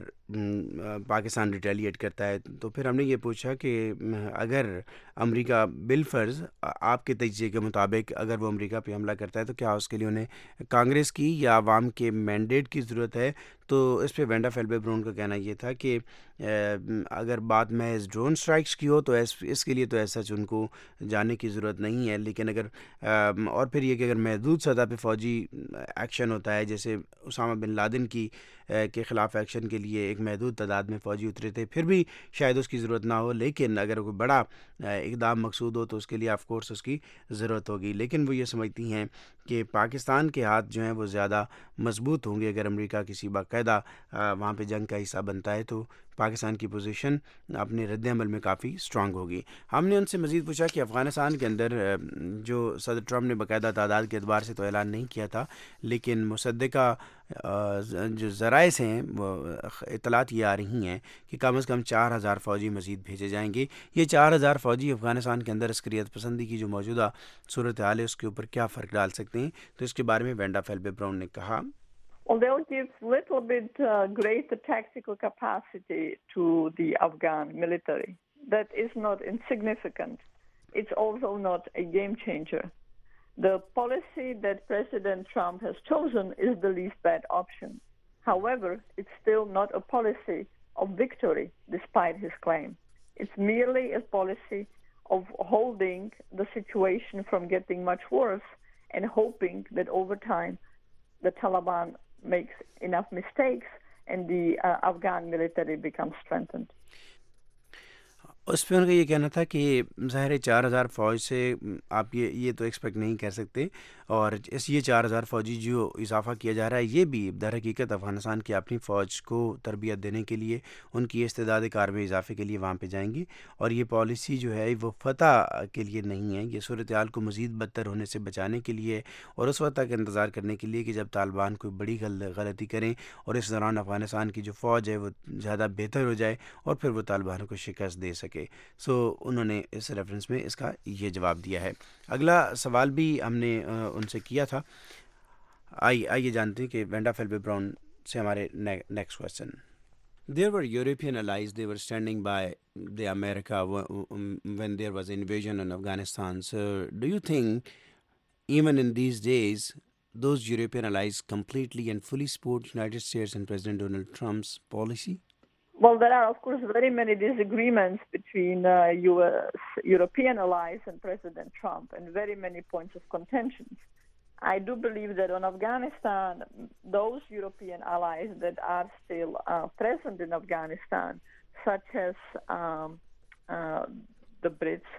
پاکستان ریٹیلیٹ کرتا ہے. تو پھر ہم نے یہ پوچھا کہ اگر امریکہ بالفرض آپ کے تجزیے کے مطابق اگر وہ امریکہ پہ حملہ کرتا ہے تو کیا اس کے لیے انہیں کانگریس کی یا عوام کے مینڈیٹ کی ضرورت ہے. تو اس پہ وینڈا فیلبے براؤن کا کہنا یہ تھا کہ اگر بات محض ڈرون سٹرائکس کی ہو تو اس کے لیے تو ایسا ان کو جانے کی ضرورت نہیں ہے, لیکن اگر اور پھر یہ کہ اگر محدود سطح پہ فوجی ایکشن ہوتا ہے, جیسے اسامہ بن لادن کے خلاف ایکشن کے لیے ایک محدود تعداد میں فوجی اترے تھے, پھر بھی شاید اس کی ضرورت نہ ہو, لیکن اگر کوئی بڑا اقدام مقصود ہو تو اس کے لیے آف کورس اس کی ضرورت ہوگی. لیکن وہ یہ سمجھتی ہیں کہ پاکستان کے ہاتھ جو ہیں وہ زیادہ مضبوط ہوں گے. اگر امریکہ کسی باقاعدہ وہاں پہ جنگ کا حصہ بنتا ہے تو پاکستان کی پوزیشن اپنے رد عمل میں کافی اسٹرانگ ہوگی. ہم نے ان سے مزید پوچھا کہ افغانستان کے اندر جو صدر ٹرمپ نے باقاعدہ تعداد کے اعتبار سے تو اعلان نہیں کیا تھا, لیکن مصدقہ جو ذرائع سے ہیں وہ اطلاعات یہ آ رہی ہیں کہ کم از کم 4000 فوجی مزید بھیجے جائیں گے. یہ 4000 فوجی افغانستان کے اندر عسکریت پسندی کی جو موجودہ صورتحال ہے اس کے اوپر کیا فرق ڈال سکتے ہیں, تو اس کے بارے میں وینڈا فیلبے براؤن نے کہا. Well, they'll give little bit greater tactical capacity to the Afghan military. That is not insignificant. It's also not a game changer. The policy that President Trump has chosen is the least bad option. However, it's still not a policy of victory, despite his claim. It's merely a policy of holding the situation from getting much worse and hoping that over time the Taliban makes enough mistakes and the Afghan military becomes strengthened. उस पर उनका ये कहना था कि ज़ाहिर है 4,000 फ़ौज से आप ये तो एक्सपेक्ट नहीं कर सकते, और ये 4,000 फ़ौजी जो इजाफ़ा किया जा रहा है ये भी दर हकीकत अफ़गानिस्तान की अपनी फ़ौज को तरबियत देने के लिए, उनकी इस्तेदाद कार में इजाफ़े के लिए वहाँ पे जाएंगी, और ये पॉलिसी जो है वो फ़तह के लिए नहीं है, ये सूरत हाल को मज़ीद बदतर होने से बचाने के लिए और उस वक्त तक इंतज़ार करने के लिए कि जब तालिबान कोई बड़ी गलती करें और इस दौरान अफ़गानिस्तान की जो फ़ौज है वो ज़्यादा बेहतर हो जाए और फिर वो तालिबान को शिकस्त दे सके। सो उन्होंने इस रेफरेंस में इसका ये जवाब दिया है। अगला सवाल भी हमने उनसे किया था, आइए जानते हैं कि वेंडा फेल्बे ब्राउन से हमारे next question. There were European allies, they were standing by the America when there was invasion in Afghanistan. So do you think even in these days those European allies completely and fully support United States and President Donald Trump's policy? Well, there are, of course, very many disagreements between European allies and President Trump, and very many points of contention. I do believe that on Afghanistan, those European allies that are still present in Afghanistan, such as the Brits,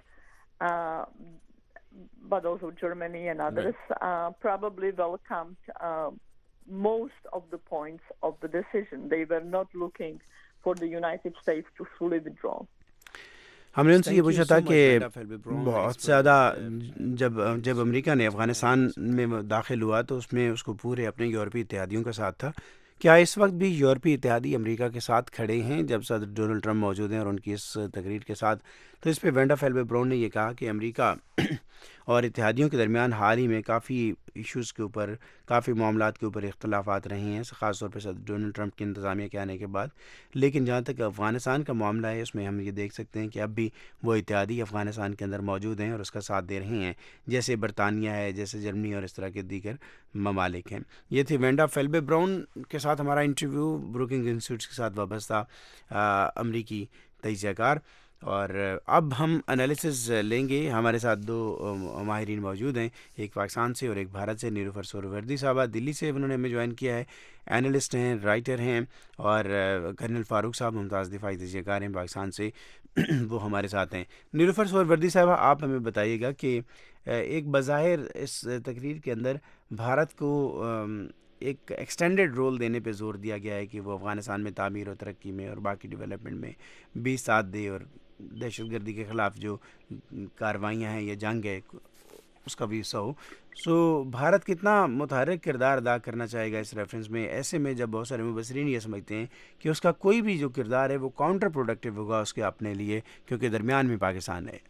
but also Germany and others, probably welcomed most of the points of the decision. They were not looking for the United States to fully withdraw. हमने उनसे ये पूछा था कि बहुत ज़्यादा जब America ने अफ़गानिस्तान में दाखिल हुआ तो उसमें उसको पूरे अपने यूरोपीय इत्तेहादियों का साथ था, क्या इस वक्त भी यूरोपीय इत्तेहादी अमेरिका के साथ खड़े हैं जब सदर डोनाल्ड ट्रंप मौजूद हैं और उनकी इस तकरीर के साथ? तो इस पे वेंडा फेल्बे ब्राउन ने ये कहा कि अमेरिका और इत्तेहादियों के दरमियान हाल ही में काफ़ी इश्यूज़ के ऊपर, काफ़ी मामलात के ऊपर इख्तलाफात रहे हैं, ख़ास तौर पर सदर डोनाल्ड ट्रंप की इंतज़ामिया के आने के बाद। लेकिन जहाँ तक अफ़गानिस्तान का मामला है उसमें हम ये देख सकते हैं कि अब भी वो इत्तेहादी अफ़गानिस्तान के अंदर मौजूद हैं और उसका साथ दे रहे हैं, जैसे बरतानिया है, जैसे जर्मनी और इस तरह के दीगर ममालिक हैं। ये थी वेंडा फेल्बे ब्राउन के साथ हमारा इंटरव्यू, ब्रुकिंग इंस्टीट्यूट के साथ वाबस्ता अमरीकी तजियाकार। और अब हम एनालिसिस लेंगे। हमारे साथ दो माहिरीन मौजूद हैं, एक पाकिस्तान से और एक भारत से। नीलूफर सोहरावर्दी साहबा दिल्ली से उन्होंने हमें ज्वाइन किया है, एनालिस्ट हैं, राइटर हैं। और कर्नल फारूक साहब मुमताज़ दिफाई तजियाकार हैं पाकिस्तान से, वो हमारे साथ हैं। नीलूफर सोहरावर्दी साहबा, आप हमें बताइएगा कि एक बज़ाहिर इस तकरीर के अंदर भारत को एक एक्सटेंडेड रोल देने पे जोर दिया गया है कि वो अफ़गानिस्तान में तामीर और तरक्की में और बाकी डेवलपमेंट में भी साथ दे, और दहशतगर्दी के ख़िलाफ़ जो कार्रवाइयाँ हैं या जंग है उसका भी हिस्सा हो। सो भारत कितना मुतहर्रिक किरदार अदा करना चाहेगा इस रेफरेंस में, ऐसे में जब बहुत सारे मुबसरीन ये समझते हैं कि उसका कोई भी जो किरदार है वो काउंटर प्रोडक्टिव होगा उसके अपने लिए, क्योंकि दरमियान में पाकिस्तान है।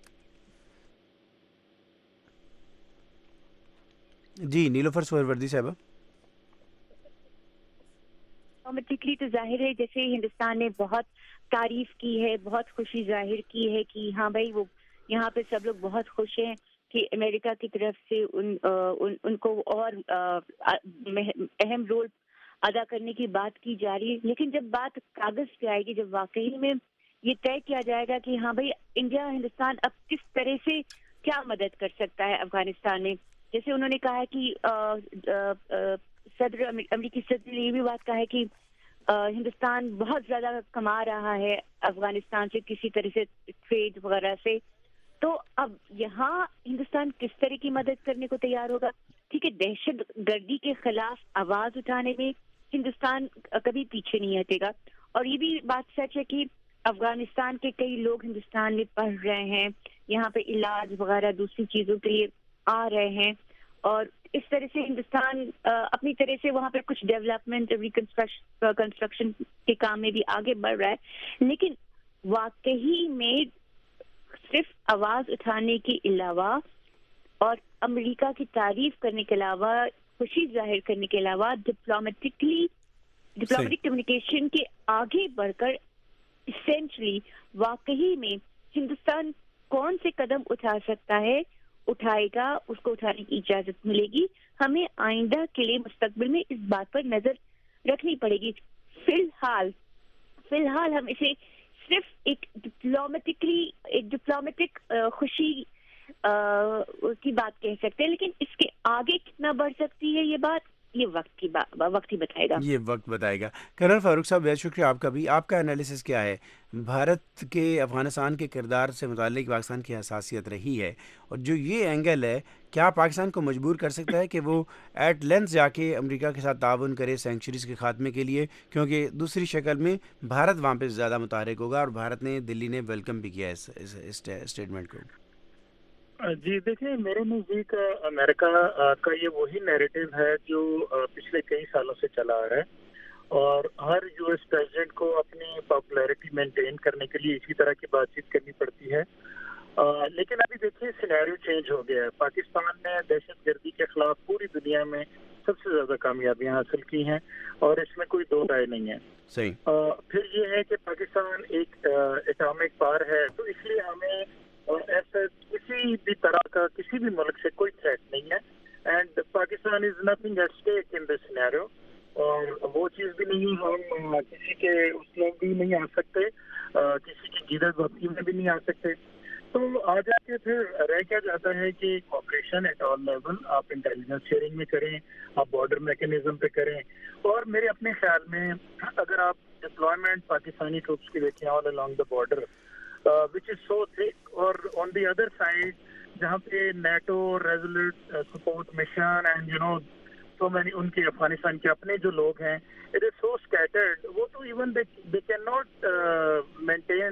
जी नीलूफर सोहरावर्दी साहबा। डिप्लोमेटिकली तो जाहिर है, जैसे हिंदुस्तान ने बहुत तारीफ की है, बहुत खुशी जाहिर की है कि हाँ भाई वो यहाँ पे सब लोग बहुत खुश हैं कि अमेरिका की तरफ से उनको और अहम रोल अदा करने की बात की जा रही है। लेकिन जब बात कागज पे आएगी, जब वाकई में ये तय किया जाएगा कि हाँ भाई इंडिया हिंदुस्तान अब किस तरह से क्या मदद कर सकता है अफगानिस्तान में, जैसे उन्होंने कहा है कि अमेरिकी सदर ने ये भी बात कहा है कि हिंदुस्तान बहुत ज्यादा कमा रहा है अफगानिस्तान से किसी तरह से ट्रेड वगैरह से, तो अब यहाँ हिंदुस्तान किस तरह की मदद करने को तैयार होगा? ठीक है, दहशत गर्दी के खिलाफ आवाज उठाने में हिंदुस्तान कभी पीछे नहीं हटेगा। और ये भी बात सच है कि अफगानिस्तान के कई लोग हिंदुस्तान में पढ़ रहे हैं, यहाँ पे इलाज वगैरह दूसरी चीजों के लिए आ रहे हैं, और इस तरह से हिंदुस्तान अपनी तरह से वहाँ पे कुछ डेवलपमेंट कंस्ट्रक्शन के काम में भी आगे बढ़ रहा है। लेकिन वाकई में सिर्फ आवाज उठाने के अलावा और अमेरिका की तारीफ करने के अलावा, खुशी जाहिर करने के अलावा, डिप्लोमेटिक कम्युनिकेशन के आगे बढ़कर इसेंशली वाकई में हिंदुस्तान कौन से कदम उठा सकता है, उठाएगा, उसको उठाने की इजाजत मिलेगी। हमें आइंदा के लिए मुस्तकबिल में इस बात पर नजर रखनी पड़ेगी। फिलहाल हम इसे सिर्फ एक डिप्लोमेटिक खुशी की बात कह सकते हैं, लेकिन इसके आगे कितना बढ़ सकती है ये बात, یہ وقت ہی بتائے گا. یہ وقت بتائے گا. کرنل فاروق صاحب بہت شکریہ آپ کا بھی. آپ کا انالیسس کیا ہے؟ بھارت کے افغانستان کے کردار سے متعلق پاکستان کی حساسیت رہی ہے، اور جو یہ اینگل ہے کیا پاکستان کو مجبور کر سکتا ہے کہ وہ ایٹ لینتھ جا کے امریکہ کے ساتھ تعاون کرے سینکچریز کے خاتمے کے لیے، کیونکہ دوسری شکل میں بھارت وہاں پہ زیادہ متحرک ہوگا، اور بھارت نے دلی نے ویلکم بھی کیا اس اسٹیٹمنٹ کو. جی دیکھیں، میرے نزدیک امریکہ کا یہ وہی نیریٹو ہے جو پچھلے کئی سالوں سے چلا آ رہا ہے، اور ہر یو ایس پریزیڈنٹ کو اپنی پاپولیرٹی مینٹین کرنے کے لیے اسی طرح کی بات چیت کرنی پڑتی ہے. لیکن ابھی دیکھیے سینیریو چینج ہو گیا ہے. پاکستان نے دہشت گردی کے خلاف پوری دنیا میں سب سے زیادہ کامیابیاں حاصل کی ہیں، اور اس میں کوئی دو رائے نہیں ہے. صحیح. پھر یہ ہے کہ پاکستان ایک اٹامک پاور ہے، تو اس لیے ہمیں ایسا کسی بھی طرح کا کسی بھی ملک سے کوئی تھریٹ نہیں ہے. And Pakistan is nothing at stake in this scenario, اور وہ چیز بھی نہیں، ہم کسی کے اس میں بھی نہیں آ سکتے، کسی کی گیدت بھکتی میں بھی نہیں آ سکتے. تو آ جا کے پھر رہ کیا جاتا ہے کہ کوآپریشن ایٹ آل لیول آپ انٹیلیجنس شیئرنگ میں کریں، آپ بارڈر میکینزم پہ کریں. اور میرے اپنے خیال میں اگر آپ ڈپلائمنٹ پاکستانی ٹروپس کی دیکھیں آل along the border which is so thick، اور on the other side جہاں پہ NATO Resolute Support Mission and so many ان کے افغانستان کے اپنے جو لوگ ہیں it is so scattered، وہ تو even they cannot maintain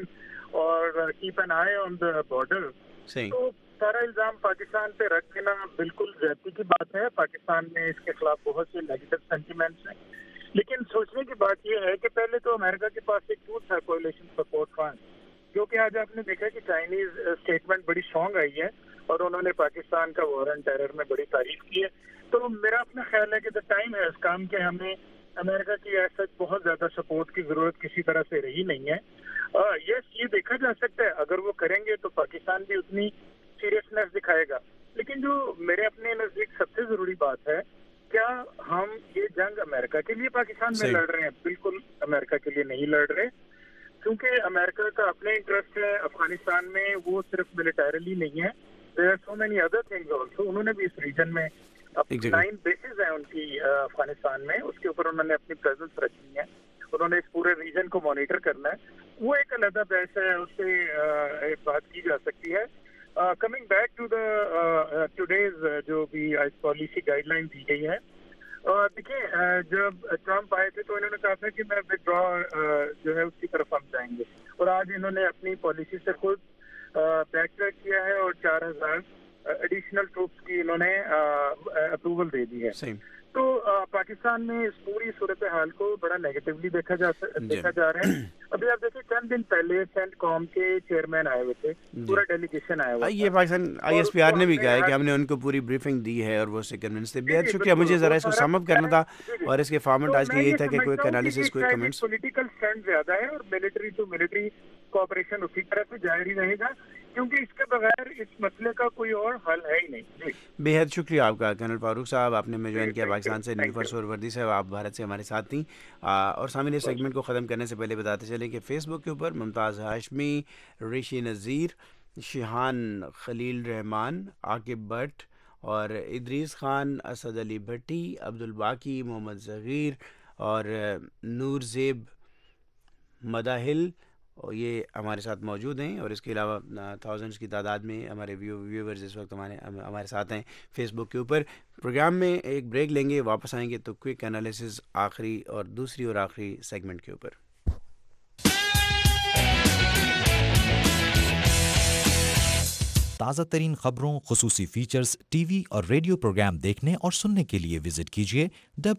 اور keep an eye on the border. تو سارا الزام پاکستان پہ رکھ دینا بالکل زیادتی کی بات ہے. پاکستان میں اس کے خلاف بہت سے نیگیٹو سینٹیمنٹس ہیں، لیکن سوچنے کی بات یہ ہے کہ پہلے تو امریکہ کے پاس ایک ٹول تھا کولیشن سپورٹ فنڈ، کیونکہ آج آپ نے دیکھا کہ چائنیز اسٹیٹمنٹ بڑی اسٹرانگ آئی ہے اور انہوں نے پاکستان کا وار آن ٹیرر میں بڑی تعریف کی ہے. تو میرا اپنا خیال ہے کہ دا ٹائم ہے اس کام کے، ہمیں امریکہ کی ایسا بہت زیادہ سپورٹ کی ضرورت کسی طرح سے رہی نہیں ہے. یس، یہ دیکھا جا سکتا ہے اگر وہ کریں گے تو پاکستان بھی اتنی سیریسنیس دکھائے گا. لیکن جو میرے اپنے نزدیک سب سے ضروری بات ہے، کیا ہم یہ جنگ امریکہ کے لیے پاکستان میں لڑ رہے ہیں؟ بالکل امریکہ کے لیے نہیں لڑ رہے، کیونکہ امریکہ کا اپنے انٹرسٹ ہے افغانستان میں. وہ صرف ملیٹریلی نہیں ہے، there are so many other things also. انہوں نے بھی اس ریجن میں 9 بیسز ہیں ان کی افغانستان میں، اس کے اوپر انہوں نے اپنی پریزنس رکھی ہے. انہوں نے اس پورے ریجن کو مانیٹر کرنا ہے. وہ ایک علیحدہ بحث ہے، اس سے بات کی جا سکتی ہے. Coming back to the today's جو بھی پالیسی گائیڈ لائن دی گئی ہے، دیکھیں جب ٹرمپ آئے تھے تو انہوں نے کہا تھا کہ میں ود ڈرا جو ہے اس کی طرف ہم جائیں گے، اور آج انہوں نے اپنی پالیسی سے خود بیک ٹریک کیا ہے اور 4000 ایڈیشنل ٹروپس کی انہوں نے اپروول دے دی ہے. تو پاکستان میں اس پوری صورتحال کو بڑا نیگیٹولی دیکھا جا رہا ہے. ابھی آپ دیکھیں چند دن پہلے سینٹ کام کے چیئرمین آئے ہوئے تھے، پورا ڈیلیگیشن آیا ہوا. یہ پاکستان ISPR نے بھی کہا ہے کہ ہم نے ان کو پوری بریفنگ دی ہے اور وہ اس سے کنونس تھے. بہت شکریہ. مجھے ذرا اس کو سم اپ کرنا تھا، اور اس کے فارمیٹ آج کا یہی تھا کہ کوئی انالیسس، کوئی کمنٹس. پولیٹیکل اسٹینڈ زیادہ ہے اور ملٹری ٹو ملٹری کوآپریشن اسی طرح سے جاری رہے گا، کیونکہ اس کے بغیر اس مسئلے کا کوئی اور حل ہے ہی نہیں. بہت شکریہ آپ کا کرنل فاروق صاحب، آپ نے میں جوائن کیا پاکستان سے. نیلوفر سہروردی صاحب آپ بھارت سے ہمارے ساتھ تھیں. اور سامنے اس سیگمنٹ کو ختم کرنے سے پہلے بتاتے چلیں کہ فیس بک کے اوپر ممتاز ہاشمی، ریشی نذیر، شیحان خلیل رحمان، عاقب بٹ اور ادریس خان، اسد علی بھٹی، عبدالباقی، محمد صغیر اور نور زیب مداحل، اور یہ ہمارے ساتھ موجود ہیں. اور اس کے علاوہ تھاؤزنڈس کی تعداد میں ہمارے ویورز اس وقت ہمارے ساتھ ہیں فیس بک کے اوپر. پروگرام میں ایک بریک لیں گے، واپس آئیں گے تو کوئک انالیسز آخری اور دوسری اور آخری سیگمنٹ کے اوپر. تازہ ترین خبروں، خصوصی فیچرز، ٹی وی اور ریڈیو پروگرام دیکھنے اور سننے کے لیے وزٹ کیجیے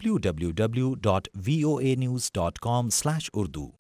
www.voanews.com/urdu.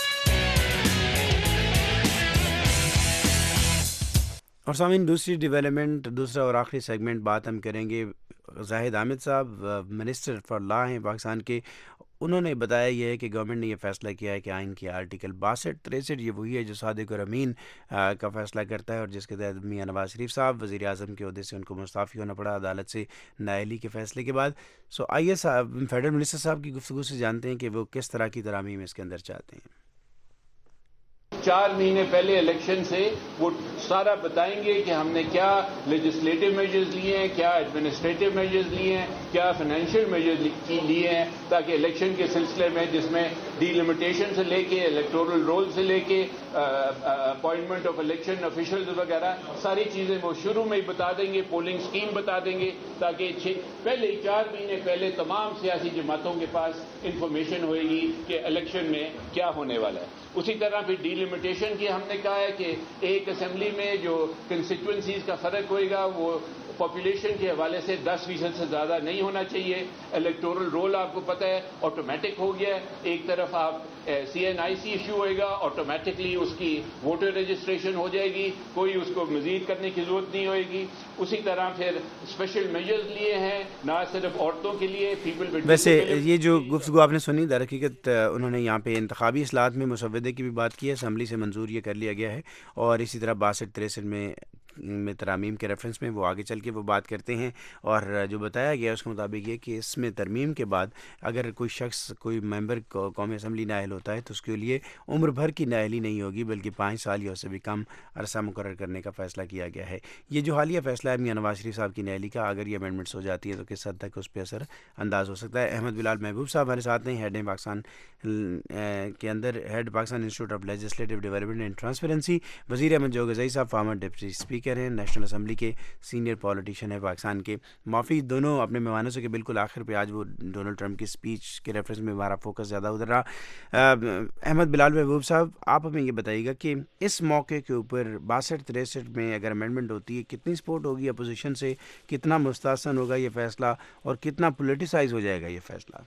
اور سامعین، دوسری ڈیولپمنٹ، دوسرا اور آخری سیگمنٹ بات ہم کریں گے. زاہد حامد صاحب منسٹر فار لا ہیں پاکستان کے. انہوں نے بتایا یہ ہے کہ گورنمنٹ نے یہ فیصلہ کیا ہے کہ آئین کی آرٹیکل 62-63 یہ وہی ہے جو صادق اور امین کا فیصلہ کرتا ہے، اور جس کے تحت میاں نواز شریف صاحب وزیر اعظم کے عہدے سے ان کو مستعفی ہونا پڑا عدالت سے نااہلی کے فیصلے کے بعد. سو آئیے فیڈرل منسٹر صاحب کی گفتگو سے جانتے ہیں کہ وہ کس طرح کی ترامیم اس کے اندر چاہتے ہیں. 4 مہینے پہلے الیکشن سے وہ سارا بتائیں گے کہ ہم نے کیا لیجسلیٹو میجرز لیے ہیں, کیا ایڈمنسٹریٹو میجرز لیے ہیں, کیا فائنینشیل میجرز لیے ہیں, تاکہ الیکشن کے سلسلے میں جس میں ڈی لمیٹیشن سے لے کے الیکٹورل رول سے لے کے اپوائنٹمنٹ آف الیکشن آفیشلز وغیرہ ساری چیزیں وہ شروع میں ہی بتا دیں گے, پولنگ اسکیم بتا دیں گے, تاکہ پہلے 4 مہینے پہلے تمام سیاسی جماعتوں کے پاس انفارمیشن ہوئے گی کہ الیکشن میں کیا ہونے والا ہے. اسی طرح پھر ڈی لمیٹیشن کی ہم نے کہا ہے کہ ایک اسمبلی میں جو کنسٹیٹوئنسیز کا فرق ہوئے گا وہ پاپولیشن کے حوالے سے 10% سے زیادہ نہیں ہونا چاہیے. الیکٹورل رول آپ کو پتہ ہے آٹومیٹک ہو گیا ہے, ایک طرف آپ CNIC ایشو ہوئے گا, آٹومیٹکلی اس کی ووٹر رجسٹریشن ہو جائے گی, کوئی اس کو مزید کرنے کی ضرورت نہیں ہوئے گی. اسی طرح پھر اسپیشل میجرز لیے ہیں نہ صرف عورتوں کے لیے, پیپل ود. ویسے یہ جو گفتگو آپ نے سنی در حقیقت انہوں نے یہاں پہ انتخابی اصلاحات میں مسودے کی بھی بات کی ہے, اسمبلی سے منظور یہ کر لیا گیا ہے, اور اسی طرح 62-63 میں ترامیم کے ریفرنس میں وہ آگے چل کے وہ بات کرتے ہیں, اور جو بتایا گیا اس کے مطابق یہ کہ اس میں ترمیم کے بعد اگر کوئی شخص کوئی ممبر قومی اسمبلی نااہل ہوتا ہے تو اس کے لیے عمر بھر کی نااہلی نہیں ہوگی بلکہ 5 سال یا اس سے بھی کم عرصہ مقرر کرنے کا فیصلہ کیا گیا ہے. یہ جو حالیہ فیصلہ ہے میاں نواز شریف صاحب کی نااہلی کا, اگر یہ امینڈمنٹس ہو جاتی ہیں تو کس حد تک اس پہ اثر انداز ہو سکتا ہے. احمد بلال محبوب صاحب ہمارے ساتھ ہیں, ہیڈ پاکستان کے اندر head Pakistan institute of legislative development and transparency. Wazir Ahmed جوگزئی صاحب فارمر ڈپٹی اسپیکر ہیں, نیشنل اسمبلی کے سینئر پولیٹیشین ہے پاکستان کے. معافی دونوں اپنے مہمانوں سے کہ بالکل آخر پہ آج وہ ڈونلڈ ٹرمپ کی اسپیچ کے ریفرنس میں ہمارا فوکس زیادہ ادھر رہا. احمد بلال محبوب صاحب, آپ ہمیں یہ بتائیے گا کہ اس موقع کے اوپر 62-63 میں اگر امینڈمنٹ ہوتی ہے کتنی سپورٹ ہوگی اپوزیشن سے, کتنا مستحسن ہوگا یہ فیصلہ, اور کتنا پولیٹیسائز ہو جائے گا یہ فیصلہ؟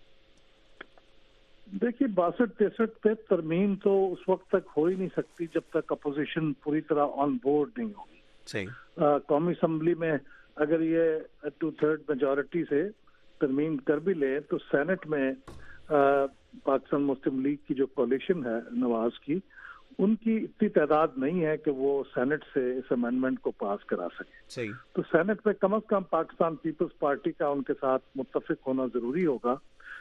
دیکھیے 62-63 پہ ترمیم تو اس وقت تک ہو ہی نہیں سکتی جب تک اپوزیشن پوری طرح آن بورڈ نہیں ہوگی. قومی اسمبلی میں اگر یہ 2/3 میجورٹی سے ترمیم کر بھی لے تو سینٹ میں پاکستان مسلم لیگ کی جو کولیشن ہے نواز کی, ان کی اتنی تعداد نہیں ہے کہ وہ سینٹ سے اس امینڈمنٹ کو پاس کرا سکے. تو سینٹ میں کم از کم پاکستان پیپلز پارٹی کا ان کے ساتھ متفق ہونا ضروری ہوگا,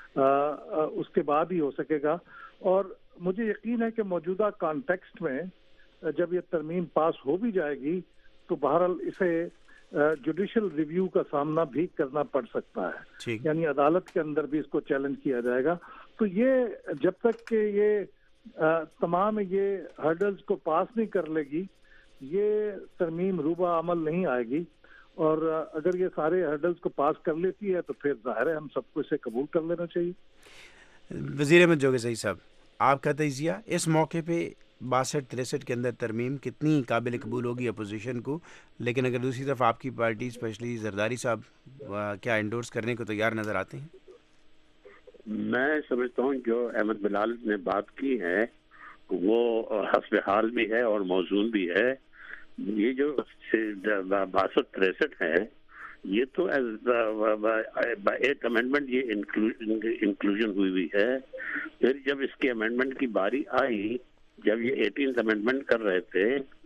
اس کے بعد ہی ہو سکے گا. اور مجھے یقین ہے کہ موجودہ کانٹیکسٹ میں جب یہ ترمیم پاس ہو بھی جائے گی تو بہرحال اسے جوڈیشل ریویو کا سامنا بھی کرنا پڑ سکتا ہے, یعنی عدالت کے اندر بھی اس کو چیلنج کیا جائے گا. تو یہ جب تک کہ یہ تمام یہ ہرڈلز کو پاس نہیں کر لے گی یہ ترمیم روبہ عمل نہیں آئے گی. اور اگر یہ سارے ہرڈلز کو پاس کر لیتی ہے تو پھر ظاہر ہے ہم سب کو اسے قبول کر لینا چاہیے. وزیر احمد جوگزئی صاحب, آپ کا تجزیہ اس موقع پہ 62-63 کے اندر ترمیم کتنی قابل قبول ہوگی اپوزیشن کو, لیکن اگر دوسری طرف آپ کی پارٹی اسپیشلی زرداری صاحب کیا انڈورس کرنے کو تیار نظر آتے ہیں؟ میں سمجھتا ہوں جو احمد بلال نے بات کی ہے وہ حسب حال بھی ہے اور موزون بھی ہے. یہ جو 62-63 ہے یہ تو ایک امینڈمنٹ یہ انکلوژن ہوئی ہے. پھر جب اس کی امینڈمنٹ کی باری آئی, جب یہ 18th امینڈمنٹ کر رہے تھے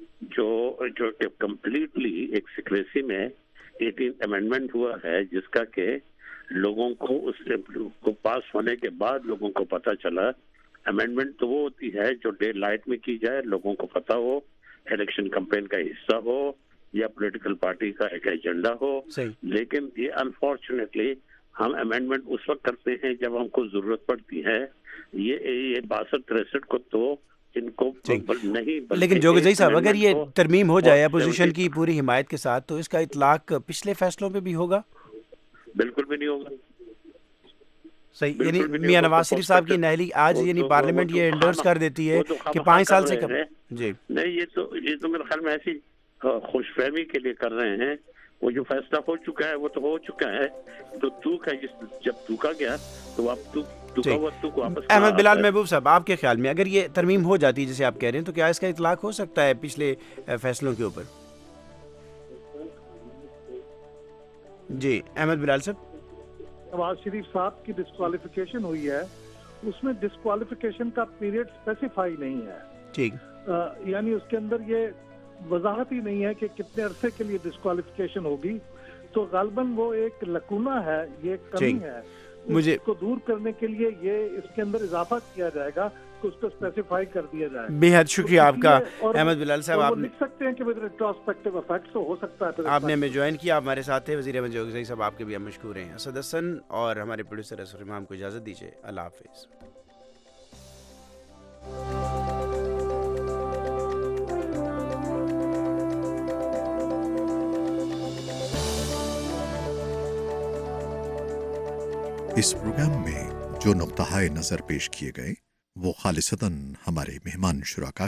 جو کمپلیٹلی ایک سیکریسی میں 18th امینڈمنٹ ہوا ہے, جس کا کہ لوگوں کو اس کو پاس ہونے کے بعد لوگوں کو پتہ چلا. امینڈمنٹ تو وہ ہوتی ہے جو ڈے لائٹ میں کی جائے, لوگوں کو پتہ ہو, الیکشن کمپین کا حصہ ہو یا پولیٹیکل پارٹی کا ایک ایجنڈا ہو. لیکن یہ انفارچونیٹلی ہم امینڈمنٹ اس وقت کرتے ہیں جب ہم کو ضرورت پڑتی ہے. یہ 62-63 کو تو ان کو نہیں. لیکن جوگزئی صاحب اگر یہ ترمیم ہو جائے اپوزیشن کی پوری حمایت کے ساتھ تو اس کا اطلاق پچھلے فیصلوں پہ بھی ہوگا؟ بالکل بھی نہیں ہوگا. صحیح, یعنی میاں نواز شریف صاحب کی نااہلی آج یعنی پارلیمنٹ یہ انڈورس کر دیتی ہے کہ 5 سال سے کم. جی نہیں, یہ تو میرے خیال میں ایسی خوش فہمی کے لیے کر رہے ہیں. وہ جو فیصلہ ہو چکا ہے وہ تو ہو چکا ہے. تو جب تھوکا گیا تو اب احمد بلال محبوب صاحب, آپ کے خیال میں اگر یہ ترمیم ہو جاتی ہے جیسے آپ کہہ رہے ہیں تو کیا اس کا اطلاق ہو سکتا ہے پچھلے فیصلوں کے اوپر؟ جی احمد بلال صاحب. نواز شریف صاحب کی ڈسکوالیفیکیشن ہوئی ہے, اس میں ڈسکوالیفیکیشن کا پیریڈ اسپیسیفائی نہیں ہے. ٹھیک, یعنی اس کے اندر یہ وضاحت ہی نہیں ہے کہ کتنے عرصے کے لیے ڈسکوالیفیکیشن ہوگی. تو غالباً وہ ایک لکونہ ہے, یہ کمی ہے. مجھے کو دور کرنے کے لیے یہ اس کے اندر اضافہ کیا جائے گا کہ اس کو اسپیسیفائی کر دیا جائے. بے حد شکریہ آپ کا احمد بلال صاحب. آپ لکھ سکتے ہیں کہ ود ریٹروسپیکٹیو افیکٹس ہو سکتا ہے. آپ نے ہمیں جوائن کیا, آپ ہمارے ساتھ تھے. وزیر احمد جوگزئی صاحب آپ کے بھی ہم مشکور ہیں. اسد حسن اور ہمارے پروڈیوسر اسفر امام کو اجازت دیجیے. اللہ حافظ. اس پروگرام میں جو نقطہ نظر پیش کیے گئے وہ خالصتاً ہمارے مہمان شرکا